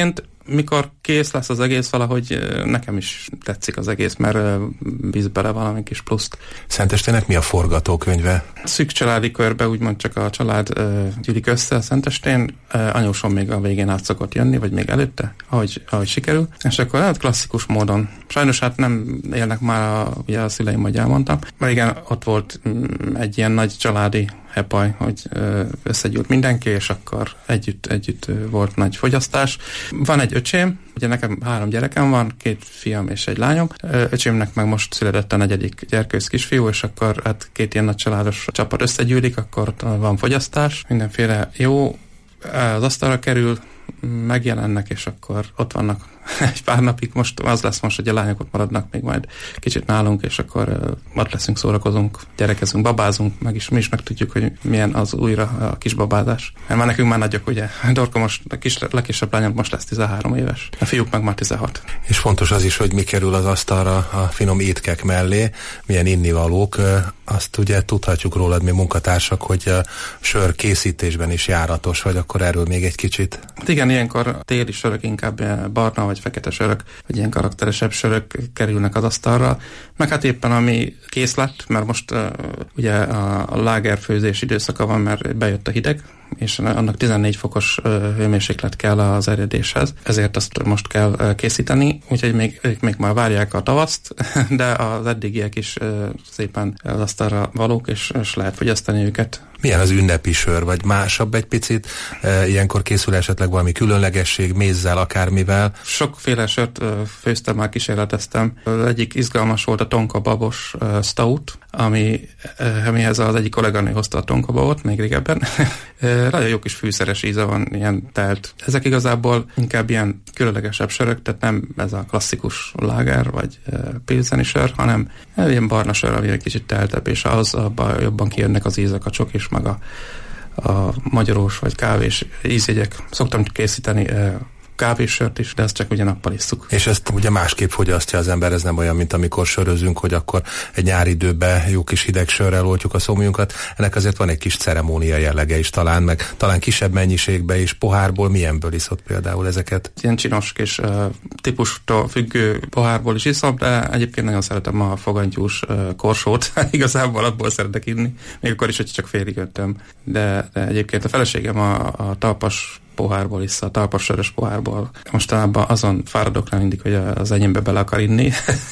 mikor kész lesz az egész, valahogy nekem is tetszik az egész, mert bíz bele valami kis pluszt. Szentestének mi a forgatókönyve? Szűk családi körbe, úgymond csak a család gyűlik össze a Szentestén. Anyósom még a végén át szokott jönni, vagy még előtte, ahogy sikerül. És akkor hát klasszikus módon. Sajnos hát nem élnek már ugye a szüleim, hogy elmondtam. Régen ott volt egy ilyen nagy családi hepaj, hogy összegyűlt mindenki, és akkor együtt volt nagy fogyasztás. Van egy öcsém, ugye nekem 3 gyerekem van, 2 fiam és egy lányom. Öcsémnek meg most született a 4. gyerkőc kisfiú, és akkor hát 2 ilyen nagy családos csapat összegyűlik, akkor van fogyasztás, mindenféle jó, az asztalra kerül, megjelennek, és akkor ott vannak egy pár napig. Most az lesz most, hogy a lányok ott maradnak még majd kicsit nálunk, és akkor ott leszünk, szórakozunk, gyerekezünk, babázunk, mi is megtudjuk, hogy milyen az újra a kis babázás. Mert már nekünk már nagyok, ugye. Dorka most, a legkisebb lányom most lesz 13 éves. A fiúk meg már 16. És fontos az is, hogy mi kerül az asztalra a finom étkek mellé, milyen innivalók. Azt ugye tudhatjuk rólad, mi munkatársak, hogy a sör készítésben is járatos vagy, akkor erről még egy kicsit. Hát igen, ilyenkor téli sörök, inkább barna vagy fekete sörök, vagy ilyen karakteresebb sörök kerülnek az asztalra. Meg hát éppen ami kész lett, mert most ugye a lágerfőzés időszaka van, mert bejött a hideg, és annak 14 fokos hőmérséklet kell az eredéshez, ezért azt most kell készíteni, úgyhogy még már várják a tavaszt, de az eddigiek is szépen az asztalra valók, és lehet fogyasztani őket. Milyen az ünnepi sör, vagy másabb egy picit? Ilyenkor készül esetleg valami különlegesség, mézzel, akármivel? Sokféle sört főztem, már kísérleteztem. Az egyik izgalmas volt a tonka babos stout, amihez az egyik kolléganő hozta a tonka babot, még régebben. Nagyon jó kis fűszeres íze van, ilyen telt. Ezek igazából inkább ilyen különlegesebb sörök, tehát nem ez a klasszikus láger, vagy pilzeni sör, hanem ilyen barna sör, ami egy kicsit teltebb, és ahhoz abban jobban kijönnek az ízek, a csokis, meg a magyarós vagy kávés ízjegyek. Szoktam készíteni kávéssört is, de ezt csak ugye nappal isszuk. És ezt ugye másképp fogyasztja az ember, ez nem olyan, mint amikor sörözünk, hogy akkor egy nyári időben jó kis hideg sörrel oltjuk a szomjunkat. Ennek azért van egy kis ceremónia jellege is talán, meg talán kisebb mennyiségbe is. Pohárból milyenből iszott például ezeket? Ilyen csinos kis típustól függő pohárból is iszom, de egyébként nagyon szeretem a fogantyús korsót. Igazából abból szeretek inni, még akkor is, hogy csak félig öttem. De egyébként a feleségem a talpas pohárból issza, a talpas sörös pohárból. Mostanában azon fáradok rá mindig, hogy az enyémbe bele akar inni.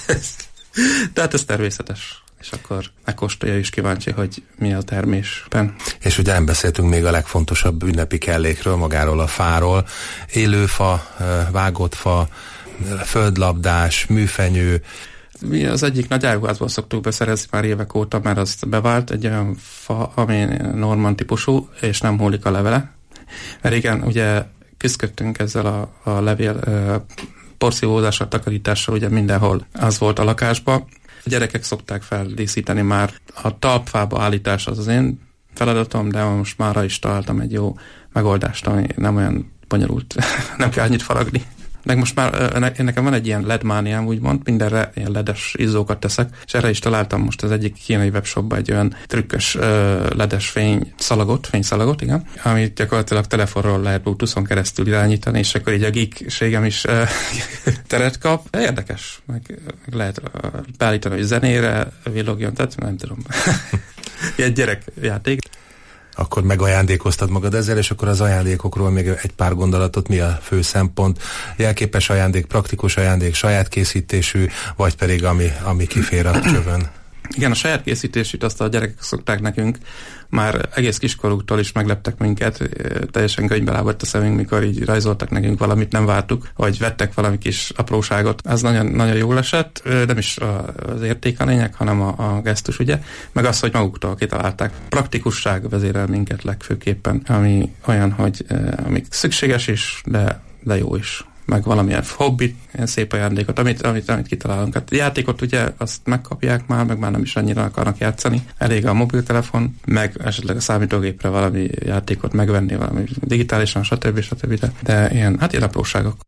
Tehát ez természetes. És akkor megkóstolja is, kíváncsi, hogy mi a termésben. És ugye nem beszéltünk még a legfontosabb ünnepi kellékről, magáról a fáról. Élőfa, vágott fa, földlabdás, műfenyő. Mi az egyik nagy áruházból szoktuk beszerezni már évek óta, mert az bevált, egy olyan fa, ami norman típusú, és nem hullik a levele. Mert igen, ugye küzdöttünk ezzel a levél porciózással, takarítással, ugye mindenhol az volt a lakásban. A gyerekek szokták feldíszíteni már. A talpfába állítás az én feladatom, de most már is találtam egy jó megoldást, ami nem olyan bonyolult, nem kell annyit faragni. Meg most már nekem van egy ilyen LED-mániám, úgymond, mindenre ilyen LED-es izzókat teszek, és erre is találtam most az egyik kínai webshopban egy olyan trükkös LED-es fényszalagot, igen, amit gyakorlatilag telefonról lehet Bluetooth-on keresztül irányítani, és akkor így a geekségem is teret kap. Érdekes, meg lehet beállítani, hogy zenére villogjon, tehát nem tudom. Ilyen gyerekjáték. Akkor megajándékoztad magad ezzel, és akkor az ajándékokról még egy pár gondolatot, mi a fő szempont? Jelképes ajándék, praktikus ajándék, saját készítésű, vagy pedig ami kifér a csövön? Igen, a saját készítésűt azt a gyerekek szokták nekünk. Már egész kiskoruktól is megleptek minket, teljesen könyvbe lábadt a szemünk, mikor így rajzoltak nekünk valamit, nem vártuk, vagy vettek valami kis apróságot. Ez nagyon, nagyon jól esett, nem is az érték a lényeg, hanem a gesztus, ugye, meg az, hogy maguktól kitalálták. Praktikusság vezérel minket legfőképpen, ami olyan, hogy amik szükséges is, de jó is. Meg valamilyen hobbit, ilyen szép ajándékot, amit kitalálunk. Hát játékot ugye azt megkapják már, meg már nem is annyira akarnak játszani. Elég a mobiltelefon, meg esetleg a számítógépre valami játékot megvenni, valami digitálisan, stb. De ilyen apróságok.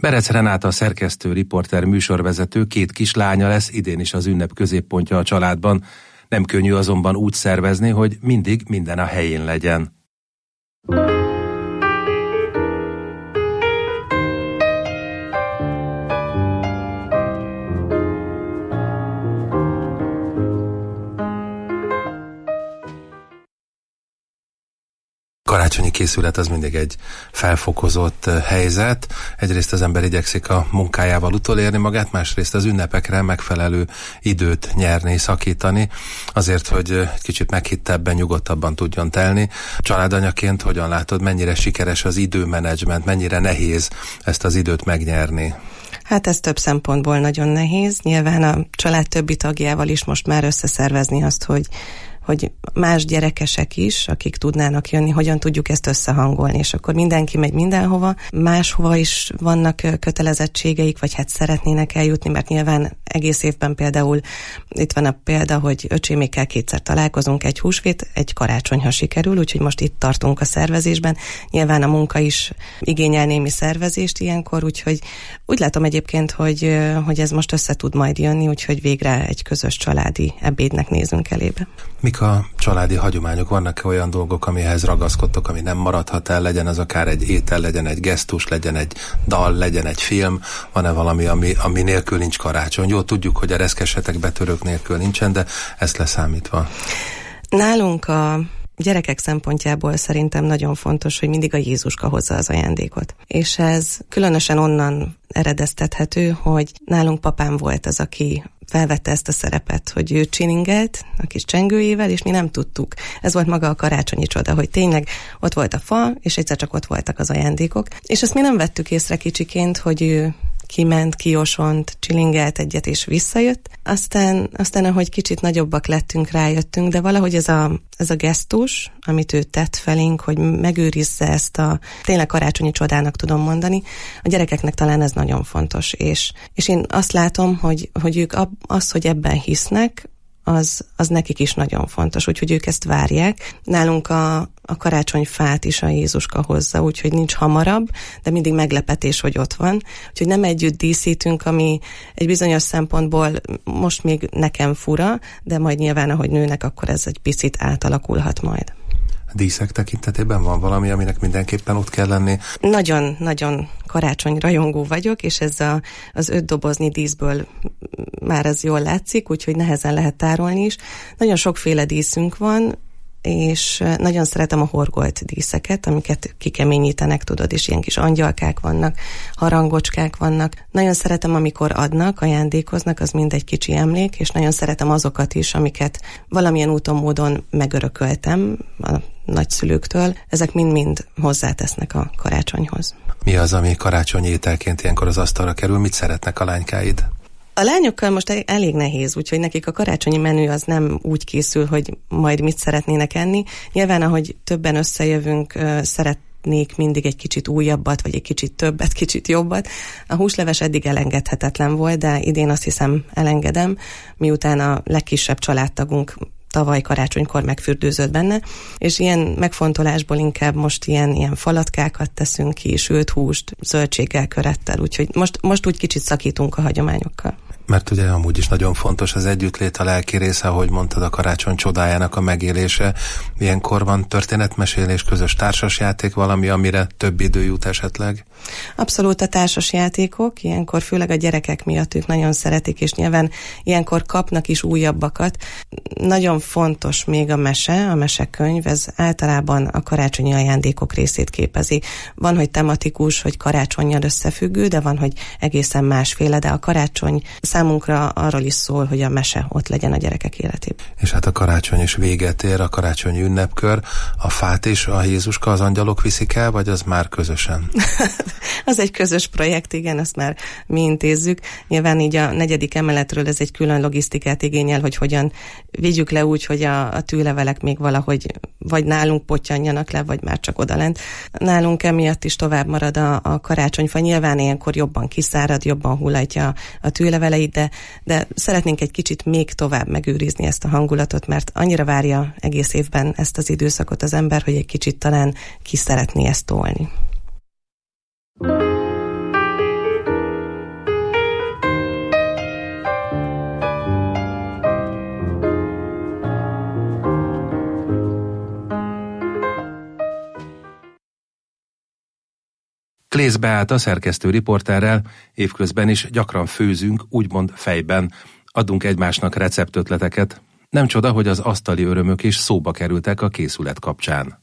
Berec Renáta, szerkesztő, riporter, műsorvezető, 2 kislánya lesz, idén is az ünnep középpontja a családban. Nem könnyű azonban úgy szervezni, hogy mindig minden a helyén legyen. Karácsonyi készület az mindig egy felfokozott helyzet. Egyrészt az ember igyekszik a munkájával utolérni magát, másrészt az ünnepekre megfelelő időt nyerni, szakítani, azért, hogy egy kicsit meghittebben, nyugodtabban tudjon telni. Családanyaként hogyan látod, mennyire sikeres az időmenedzsment, mennyire nehéz ezt az időt megnyerni? Hát ez több szempontból nagyon nehéz. Nyilván a család többi tagjával is most már összeszervezni azt, hogy más gyerekesek is, akik tudnának jönni, hogyan tudjuk ezt összehangolni, és akkor mindenki megy mindenhova, máshova is vannak kötelezettségeik, vagy hát szeretnének eljutni, mert nyilván egész évben például itt van a példa, hogy öcsémékkel 2-szer találkozunk, egy húsvét, egy karácsony, ha sikerül, úgyhogy most itt tartunk a szervezésben. Nyilván a munka is igényel némi szervezést ilyenkor, úgyhogy úgy látom egyébként, hogy ez most össze tud majd jönni, úgyhogy végre egy közös családi ebédnek nézünk elébe. Mik a családi hagyományok? Vannak olyan dolgok, amihez ragaszkodtok, ami nem maradhat el, legyen az akár egy étel, legyen egy gesztus, legyen egy dal, legyen egy film? Van-e valami, ami nélkül nincs karácsony? Jó, tudjuk, hogy a reszkesetek, betörők nélkül nincsen, de ezt leszámítva. Nálunk a gyerekek szempontjából szerintem nagyon fontos, hogy mindig a Jézuska hozza az ajándékot. És ez különösen onnan eredeztethető, hogy nálunk papám volt az, aki felvette ezt a szerepet, hogy ő csiningelt a kis csengőjével, és mi nem tudtuk. Ez volt maga a karácsonyi csoda, hogy tényleg ott volt a fa, és egyszer csak ott voltak az ajándékok. És ezt mi nem vettük észre kicsiként, hogy ő kiment, kiosont, csilingelt egyet, és visszajött. Aztán ahogy kicsit nagyobbak lettünk, rájöttünk, de valahogy ez a gesztus, amit ő tett felénk, hogy megőrizze ezt a tényleg karácsonyi csodának tudom mondani, a gyerekeknek talán ez nagyon fontos. És én azt látom, hogy ők az, hogy ebben hisznek, az nekik is nagyon fontos, úgyhogy ők ezt várják. Nálunk a karácsonyfát is a Jézuska hozza, úgyhogy nincs hamarabb, de mindig meglepetés, hogy ott van. Úgyhogy nem együtt díszítünk, ami egy bizonyos szempontból most még nekem fura, de majd nyilván, ahogy nőnek, akkor ez egy picit átalakulhat majd. Díszek tekintetében van valami, aminek mindenképpen ott kell lenni? Nagyon-nagyon karácsonyrajongó vagyok, és ez az 5 doboznyi díszből már ez jól látszik, úgyhogy nehezen lehet tárolni is. Nagyon sokféle díszünk van, és nagyon szeretem a horgolt díszeket, amiket kikeményítenek, tudod, és ilyen kis angyalkák vannak, harangocskák vannak. Nagyon szeretem, amikor adnak, ajándékoznak, az mind egy kicsi emlék, és nagyon szeretem azokat is, amiket valamilyen úton, módon megörököltem a nagyszülőktől. Ezek mind-mind hozzátesznek a karácsonyhoz. Mi az, ami karácsonyi ételként ilyenkor az asztalra kerül? Mit szeretnek a lánykáid? A lányokkal most elég nehéz, úgyhogy nekik a karácsonyi menü az nem úgy készül, hogy majd mit szeretnének enni. Nyilván, ahogy többen összejövünk, szeretnék mindig egy kicsit újabbat, vagy egy kicsit többet, kicsit jobbat. A húsleves eddig elengedhetetlen volt, de idén azt hiszem elengedem, miután a legkisebb családtagunk tavaly karácsonykor megfürdőzött benne, és ilyen megfontolásból inkább most ilyen falatkákat teszünk ki, sült húst, zöldséggel, körettel, úgyhogy most úgy kicsit szakítunk a hagyományokkal. Mert ugye amúgy is nagyon fontos az együttlét, a lelki része, ahogy mondtad, a karácsony csodájának a megélése. Ilyenkor van történetmesélés, közös társasjáték, valami, amire több idő jut esetleg? Abszolút a társasjátékok, ilyenkor főleg a gyerekek miatt ők nagyon szeretik, és nyilván ilyenkor kapnak is újabbakat. Nagyon fontos még a mesekönyv, ez általában a karácsonyi ajándékok részét képezi. Van, hogy tematikus, hogy karácsonnyal összefüggő, de van, hogy egészen másféle, de a karácsony számunkra arról is szól, hogy a mese ott legyen a gyerekek életében. És hát a karácsony is véget ér, a karácsonyi ünnepkör, a fát is a Jézuska, az angyalok viszik el, vagy az már közösen? Az egy közös projekt, igen, azt már mi intézzük. Nyilván így a 4. emeletről ez egy külön logisztikát igényel, hogy hogyan vigyük le úgy, hogy a tűlevelek még valahogy vagy nálunk pottyanjanak le, vagy már csak odalent. Nálunk emiatt is tovább marad a karácsonyfa. Nyilván ilyenkor jobban kiszárad, jobban hullatja a tűleveleit, de szeretnénk egy kicsit még tovább megőrizni ezt a hangulatot, mert annyira várja egész évben ezt az időszakot az ember, hogy egy kicsit talán ki szeretné ezt tolni. Klész Beáta szerkesztő riporterrel évközben is gyakran főzünk, úgymond fejben, adunk egymásnak receptötleteket. Nem csoda, hogy az asztali örömök is szóba kerültek a készület kapcsán.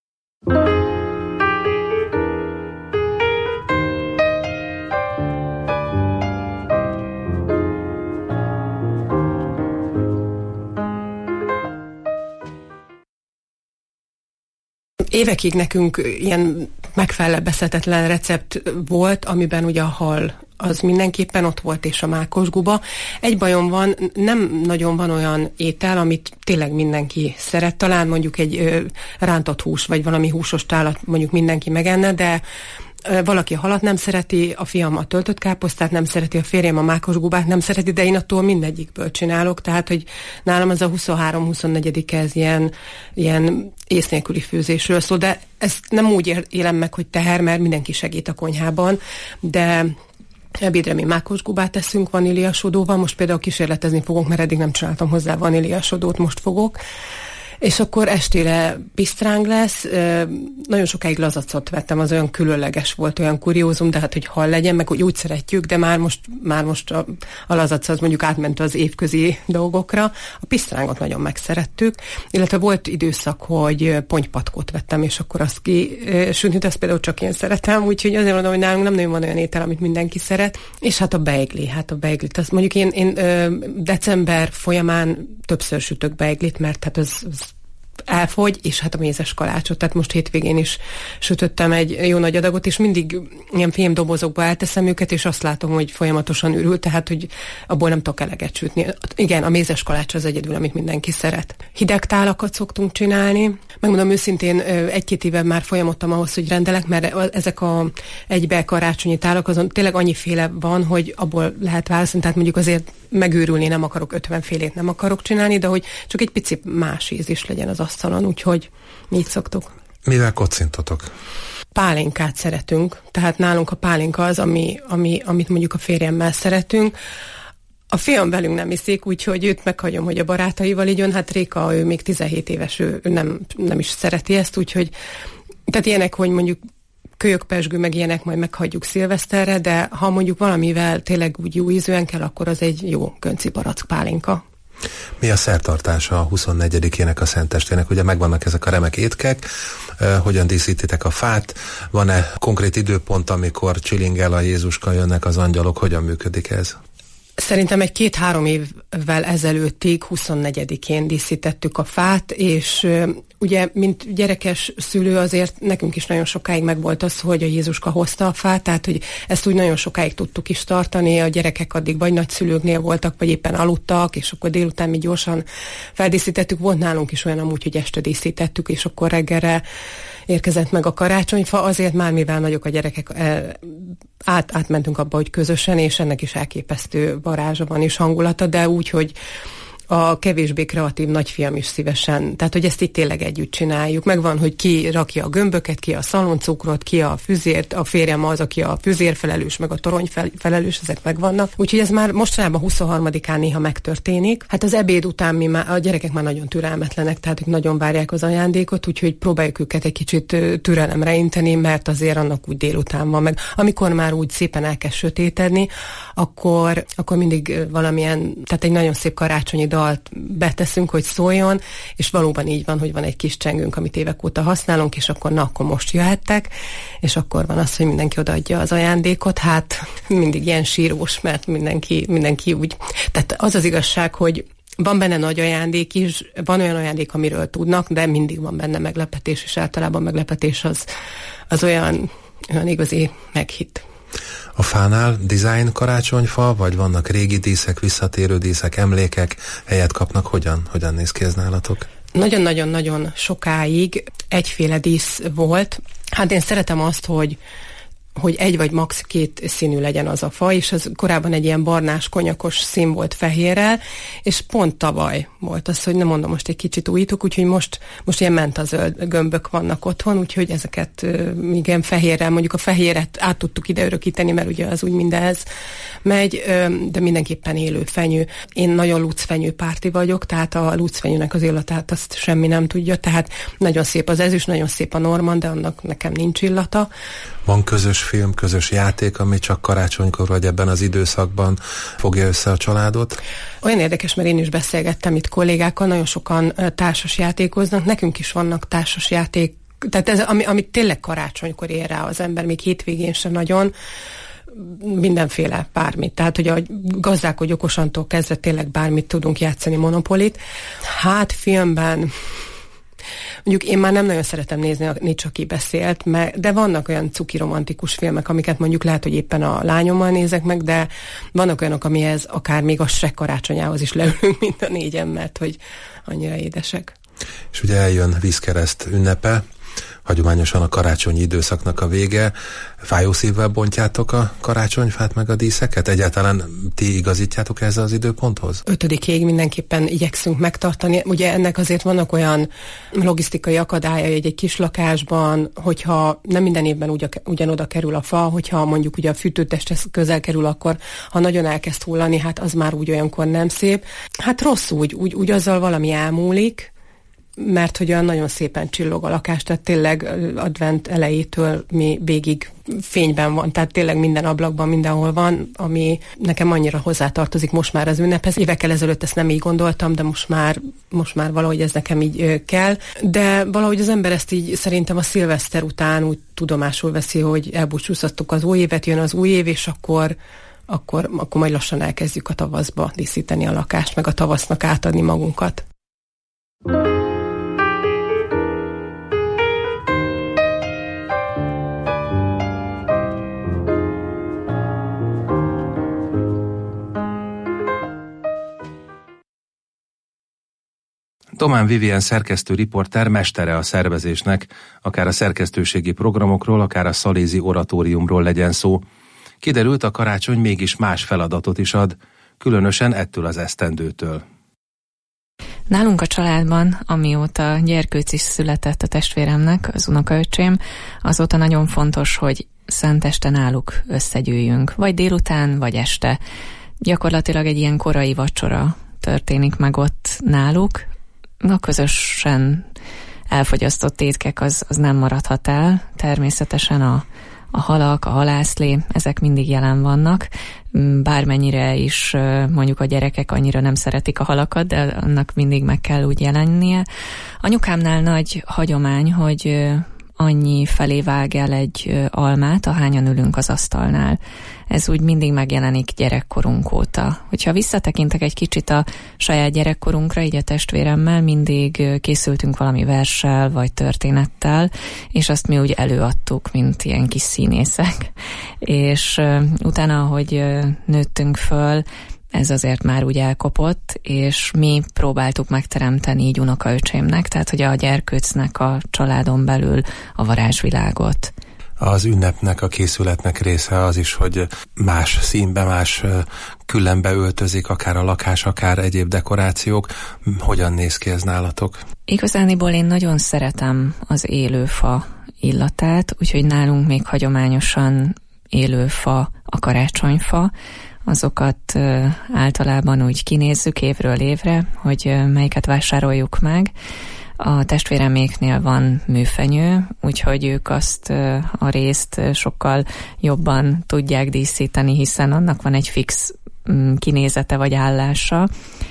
Évekig nekünk ilyen megfelebezhetetlen recept volt, amiben ugye a hal az mindenképpen ott volt, és a mákosguba. Egy bajom van, nem nagyon van olyan étel, amit tényleg mindenki szeret. Talán mondjuk egy rántott hús, vagy valami húsos tálat mondjuk mindenki megenne, de valaki a halat nem szereti, a fiam a töltött káposztát nem szereti, a férjem a mákosgubát nem szereti, de én attól mindegyikből csinálok, tehát, hogy nálam ez a 23-24 ez ilyen ész nélküli főzésről szól, de ezt nem úgy élem meg, hogy teher, mert mindenki segít a konyhában, de ebédre mi mákosgubát teszünk vaníliasodóval, most például kísérletezni fogok, mert eddig nem csináltam hozzá vaníliasodót, most fogok. És akkor estére pisztráng lesz, nagyon sokáig lazacot vettem, az olyan különleges volt, olyan kuriózum, de hát, hogy hal legyen, meg hogy úgy szeretjük, de már most a lazac az mondjuk átment az évközi dolgokra. A pisztrángot nagyon megszerettük, illetve volt időszak, hogy pontypatkót vettem, és akkor azt kisütni, ezt például csak én szeretem, úgyhogy azért mondom, hogy nálunk nem nagyon van olyan étel, amit mindenki szeret. És hát a beiglit, azt mondjuk én december folyamán többször sütök beiglit, mert hát az elfogy, és hát a mézes kalácsot, tehát most hétvégén is sütöttem egy jó nagy adagot, és mindig ilyen fémdobozokba elteszem őket, és azt látom, hogy folyamatosan ürül, tehát, hogy abból nem tudok eleget sütni. Igen, a mézes kalács az egyedül, amit mindenki szeret. Hideg tálakat szoktunk csinálni. Megmondom őszintén, 1-2 éve már folyamodtam ahhoz, hogy rendelek, mert ezek a egybe karácsonyi tálak, azon tényleg annyiféle van, hogy abból lehet választani, tehát mondjuk azért megőrülni nem akarok, 50 félét nem akarok csinálni, de hogy csak egy pici más íz is legyen az asztalon, úgyhogy így szoktuk. Mivel kocintotok? Pálinkát szeretünk, tehát nálunk a pálinka az, amit mondjuk a férjemmel szeretünk. A fiam velünk nem iszik, úgyhogy őt meghagyom, hogy a barátaival így jön. Hát Réka, ő még 17 éves, ő nem is szereti ezt, úgyhogy tehát ilyenek, hogy mondjuk kölyökpezsgő, meg ilyenek majd meghagyjuk szilveszterre, de ha mondjuk valamivel tényleg úgy jó ízűen kell, akkor az egy jó göncibarack pálinka. Mi a szertartása a 24-ének, a Szentestének? Ugye megvannak ezek a remek étkek, hogyan díszítitek a fát, van-e konkrét időpont, amikor csilingel a Jézuska, jönnek az angyalok, hogyan működik ez? Szerintem egy 2-3 évvel ezelőttig 24-én díszítettük a fát, és ugye, mint gyerekes szülő azért nekünk is nagyon sokáig megvolt az, hogy a Jézuska hozta a fát, tehát hogy ezt úgy nagyon sokáig tudtuk is tartani, a gyerekek addig vagy nagyszülőknél voltak, vagy éppen aludtak, és akkor délután mi gyorsan feldíszítettük, volt nálunk is olyan amúgy, hogy este díszítettük, és akkor reggelre érkezett meg a karácsonyfa, azért már mivel nagyok a gyerekek, átmentünk abba, hogy közösen, és ennek is elképesztő varázsa van és hangulata, de úgy, hogy a kevésbé kreatív nagyfiam is szívesen, tehát hogy ezt itt tényleg együtt csináljuk. Megvan, hogy ki rakja a gömböket, ki a szaloncukrot, ki a füzért, a férjem az, aki a füzér felelős, meg a torony felelős, ezek megvannak. Úgyhogy ez már mostanában 23-án néha megtörténik. Hát az ebéd után a gyerekek már nagyon türelmetlenek, tehát ők nagyon várják az ajándékot, úgyhogy próbáljuk őket egy kicsit türelemre inteni, mert azért annak úgy délután van meg. Amikor már úgy szépen elkezd sötétedni, akkor mindig valamilyen, tehát egy nagyon szép karácsonyi dalt beteszünk, hogy szóljon, és valóban így van, hogy van egy kis csengőnk, amit évek óta használunk, és akkor akkor most jöhettek, és akkor van az, hogy mindenki odaadja az ajándékot, hát mindig ilyen sírós, mert mindenki úgy. Tehát az az igazság, hogy van benne nagy ajándék is, van olyan ajándék, amiről tudnak, de mindig van benne meglepetés, és általában meglepetés az olyan igazi meghitt. A fánál design karácsonyfa, vagy vannak régi díszek, visszatérő díszek, emlékek, helyet kapnak? Hogyan néz ki ez nálatok? Nagyon-nagyon-nagyon sokáig egyféle dísz volt. Hát én szeretem azt, hogy egy vagy max. 2 színű legyen az a fa, és az korábban egy ilyen barnás, konyakos szín volt fehérrel, és pont tavaly volt az, hogy nem mondom, most egy kicsit újítok, úgyhogy most ilyen mentazöld gömbök vannak otthon, úgyhogy ezeket igen fehérrel, mondjuk a fehéret át tudtuk ide örökíteni, mert ugye az úgy mindenhez megy, de mindenképpen élő fenyő. Én nagyon lucfenyő párti vagyok, tehát a lucfenyőnek az illatát azt semmi nem tudja, tehát nagyon szép az ezüst, nagyon szép a normand, de annak nekem nincs illata. Van közös közös film, közös játék, ami csak karácsonykor vagy ebben az időszakban fogja össze a családot? Olyan érdekes, mert én is beszélgettem itt kollégákkal, nagyon sokan társas játékoznak, nekünk is vannak társas játék, tehát ez, amit tényleg karácsonykor ér rá az ember, még hétvégén sem nagyon, mindenféle bármit. Tehát, hogy a gazdálkodj okosantól kezdve tényleg bármit tudunk játszani, Monopolit. Hát filmben mondjuk én már nem nagyon szeretem nézni a Nincs, aki beszélt, de vannak olyan cuki romantikus filmek, amiket mondjuk lehet, hogy éppen a lányommal nézek meg, de vannak olyanok, amihez akár még a Shrek karácsonyához is leülünk, mint a négyen, mert hogy annyira édesek. És ugye eljön Vízkereszt ünnepe, hagyományosan a karácsonyi időszaknak a vége. Fájó szívvel bontjátok a karácsonyfát meg a díszeket? Egyáltalán ti igazítjátok ezzel az időponthoz? 5-ig mindenképpen igyekszünk megtartani. Ugye ennek azért vannak olyan logisztikai akadályai egy kis lakásban, hogyha nem minden évben ugyanoda kerül a fa, hogyha mondjuk ugye a fűtőtesthez közel kerül, akkor ha nagyon elkezd hullani, hát az már úgy olyankor nem szép. Hát rossz úgy azzal valami elmúlik, mert hogy olyan nagyon szépen csillog a lakás, tehát tényleg advent elejétől mi végig fényben van, tehát tényleg minden ablakban, mindenhol van, ami nekem annyira hozzátartozik most már az ünnephez. Évekkel ezelőtt ezt nem így gondoltam, de most már valahogy ez nekem így kell. De valahogy az ember ezt így szerintem a szilveszter után úgy tudomásul veszi, hogy elbúcsúztattuk az új évet, jön az új év, és akkor majd lassan elkezdjük a tavaszba díszíteni a lakást, meg a tavasznak átadni magunkat. Domán Vivien szerkesztő riporter mestere a szervezésnek, akár a szerkesztőségi programokról, akár a szalézi oratóriumról legyen szó. Kiderült, a karácsony mégis más feladatot is ad, különösen ettől az esztendőtől. Nálunk a családban, amióta gyerkőc is született a testvéremnek, az unokaöcsém, azóta nagyon fontos, hogy szenteste náluk összegyűjjünk, vagy délután, vagy este. Gyakorlatilag egy ilyen korai vacsora történik meg ott náluk. A közösen elfogyasztott étkek az nem maradhat el. Természetesen a halak, a halászlé, ezek mindig jelen vannak. Bármennyire is mondjuk a gyerekek annyira nem szeretik a halakat, de annak mindig meg kell úgy jelennie. Anyukámnál nagy hagyomány, hogy annyi felé vág el egy almát, ahányan ülünk az asztalnál. Ez úgy mindig megjelenik gyerekkorunk óta. Hogyha visszatekintek egy kicsit a saját gyerekkorunkra, így a testvéremmel, mindig készültünk valami verssel vagy történettel, és azt mi úgy előadtuk, mint ilyen kis színészek. És utána, ahogy nőttünk föl, ez azért már úgy elkopott, és mi próbáltuk megteremteni így unokaöcsémnek, tehát hogy a gyerkőcnek a családon belül a varázsvilágot. Az ünnepnek, a készületnek része az is, hogy más színbe, más különbe öltözik, akár a lakás, akár egyéb dekorációk. Hogyan néz ki ez nálatok? Igazániból én nagyon szeretem az élőfa illatát, úgyhogy nálunk még hagyományosan élőfa a karácsonyfa. Azokat általában úgy kinézzük évről évre, hogy melyiket vásároljuk meg. A testvéreméknél van műfenyő, úgyhogy ők azt a részt sokkal jobban tudják díszíteni, hiszen annak van egy fix kinézete vagy állása.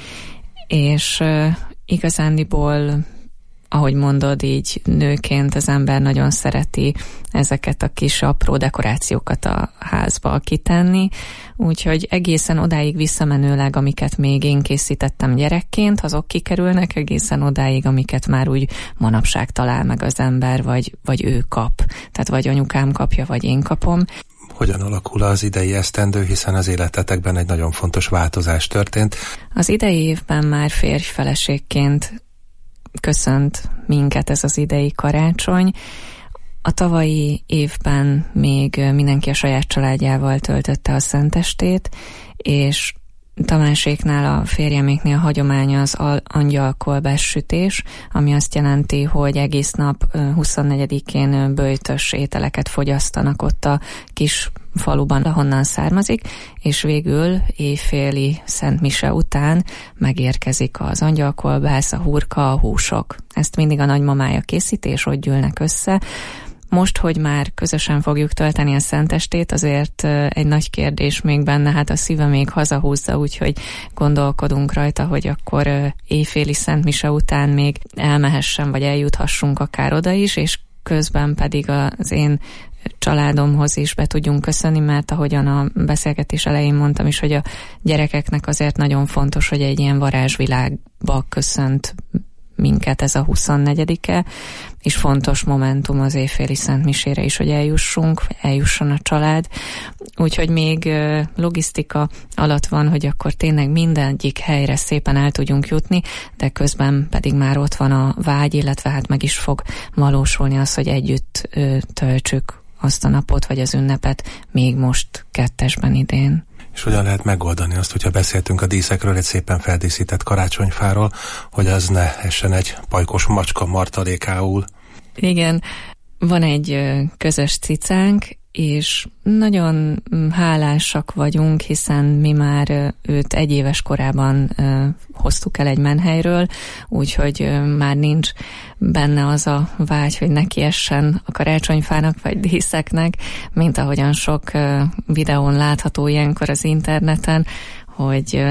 És igazándiból, ahogy mondod, így nőként az ember nagyon szereti ezeket a kis apró dekorációkat a házba kitenni, úgyhogy egészen odáig visszamenőleg, amiket még én készítettem gyerekként, azok kikerülnek, egészen odáig, amiket már úgy manapság talál meg az ember, vagy ő kap. Tehát vagy anyukám kapja, vagy én kapom. Hogyan alakul az idei esztendő, hiszen az életetekben egy nagyon fontos változás történt? Az idei évben már férj-feleségként köszönt minket ez az idei karácsony. A tavalyi évben még mindenki a saját családjával töltötte a szentestét, és Tamáséknál, a férjeméknél hagyomány az angyalkolbász sütés, ami azt jelenti, hogy egész nap 24-én böjtös ételeket fogyasztanak ott a kis faluban, ahonnan származik, és végül éjféli szentmise után megérkezik az angyalkolbász, a hurka, a húsok. Ezt mindig a nagymamája készíti, és ott gyűlnek össze. Most, hogy már közösen fogjuk tölteni a szentestét, azért egy nagy kérdés még benne, hát a szíve még hazahúzza, úgyhogy gondolkodunk rajta, hogy akkor éjféli szentmise után még elmehessen, vagy eljuthassunk akár oda is, és közben pedig az én családomhoz is be tudjunk köszönni, mert ahogyan a beszélgetés elején mondtam is, hogy a gyerekeknek azért nagyon fontos, hogy egy ilyen varázsvilágba köszönt minket ez a 24-e, és fontos momentum az éjféli szentmisére is, hogy eljusson a család. Úgyhogy még logisztika alatt van, hogy akkor tényleg mindegyik helyre szépen el tudjunk jutni, de közben pedig már ott van a vágy, illetve hát meg is fog valósulni az, hogy együtt töltsük azt a napot, vagy az ünnepet még most kettesben idén. És hogyan lehet megoldani azt, hogyha beszéltünk a díszekről, egy szépen feldíszített karácsonyfáról, hogy az ne essen egy pajkos macska martalékául? Igen, van egy közös cicánk, és nagyon hálásak vagyunk, hiszen mi már őt 1 éves korában hoztuk el egy menhelyről, úgyhogy már nincs benne az a vágy, hogy neki essen a karácsonyfának vagy díszeknek, mint ahogyan sok videón látható ilyenkor az interneten, hogy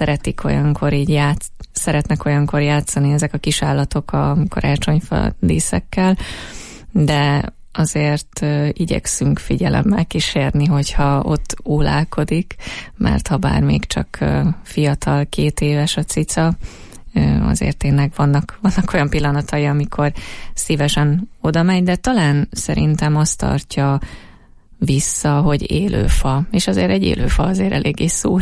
szeretnek olyankor játszani ezek a kis állatok a karácsonyfa díszekkel, de azért igyekszünk figyelemmel kísérni, hogyha ott ólálkodik, mert ha bár még csak fiatal, 2 éves a cica, azért tényleg vannak olyan pillanatai, amikor szívesen oda megy, de talán szerintem azt tartja vissza, hogy élőfa, és azért egy élőfa azért eléggé szúr.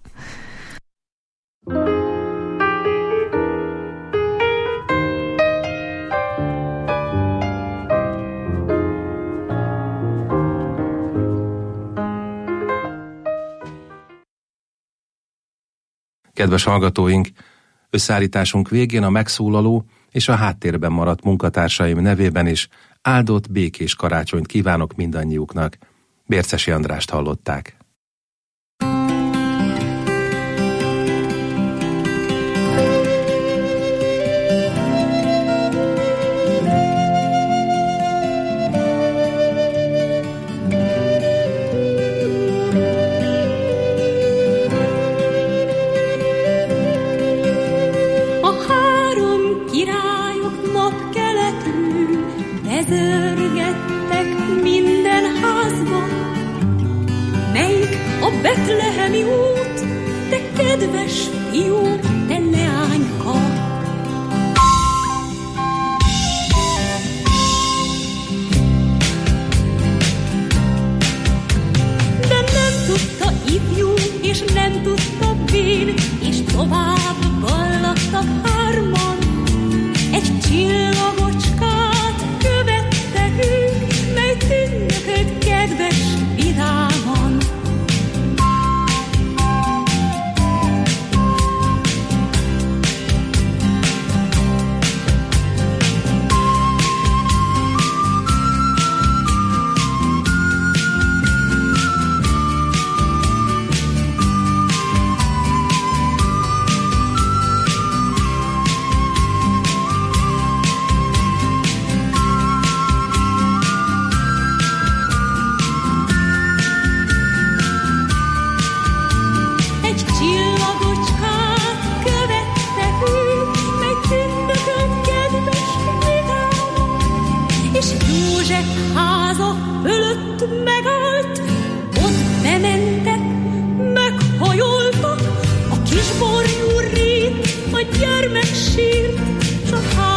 Kedves hallgatóink, összeállításunk végén a megszólaló és a háttérben maradt munkatársaim nevében is áldott, békés karácsonyt kívánok mindannyiuknak. Bércesi Andrást hallották. Zörgettek minden házba, melyik a betlehemi út, te kedves fiú, te leányka. De nem tudta ifjú, és nem tudta vén, és tovább ballattak 3-an, egy csillagocskát követtek ők, mely tündökölt kedves vidáman. Gyermek sírt, csak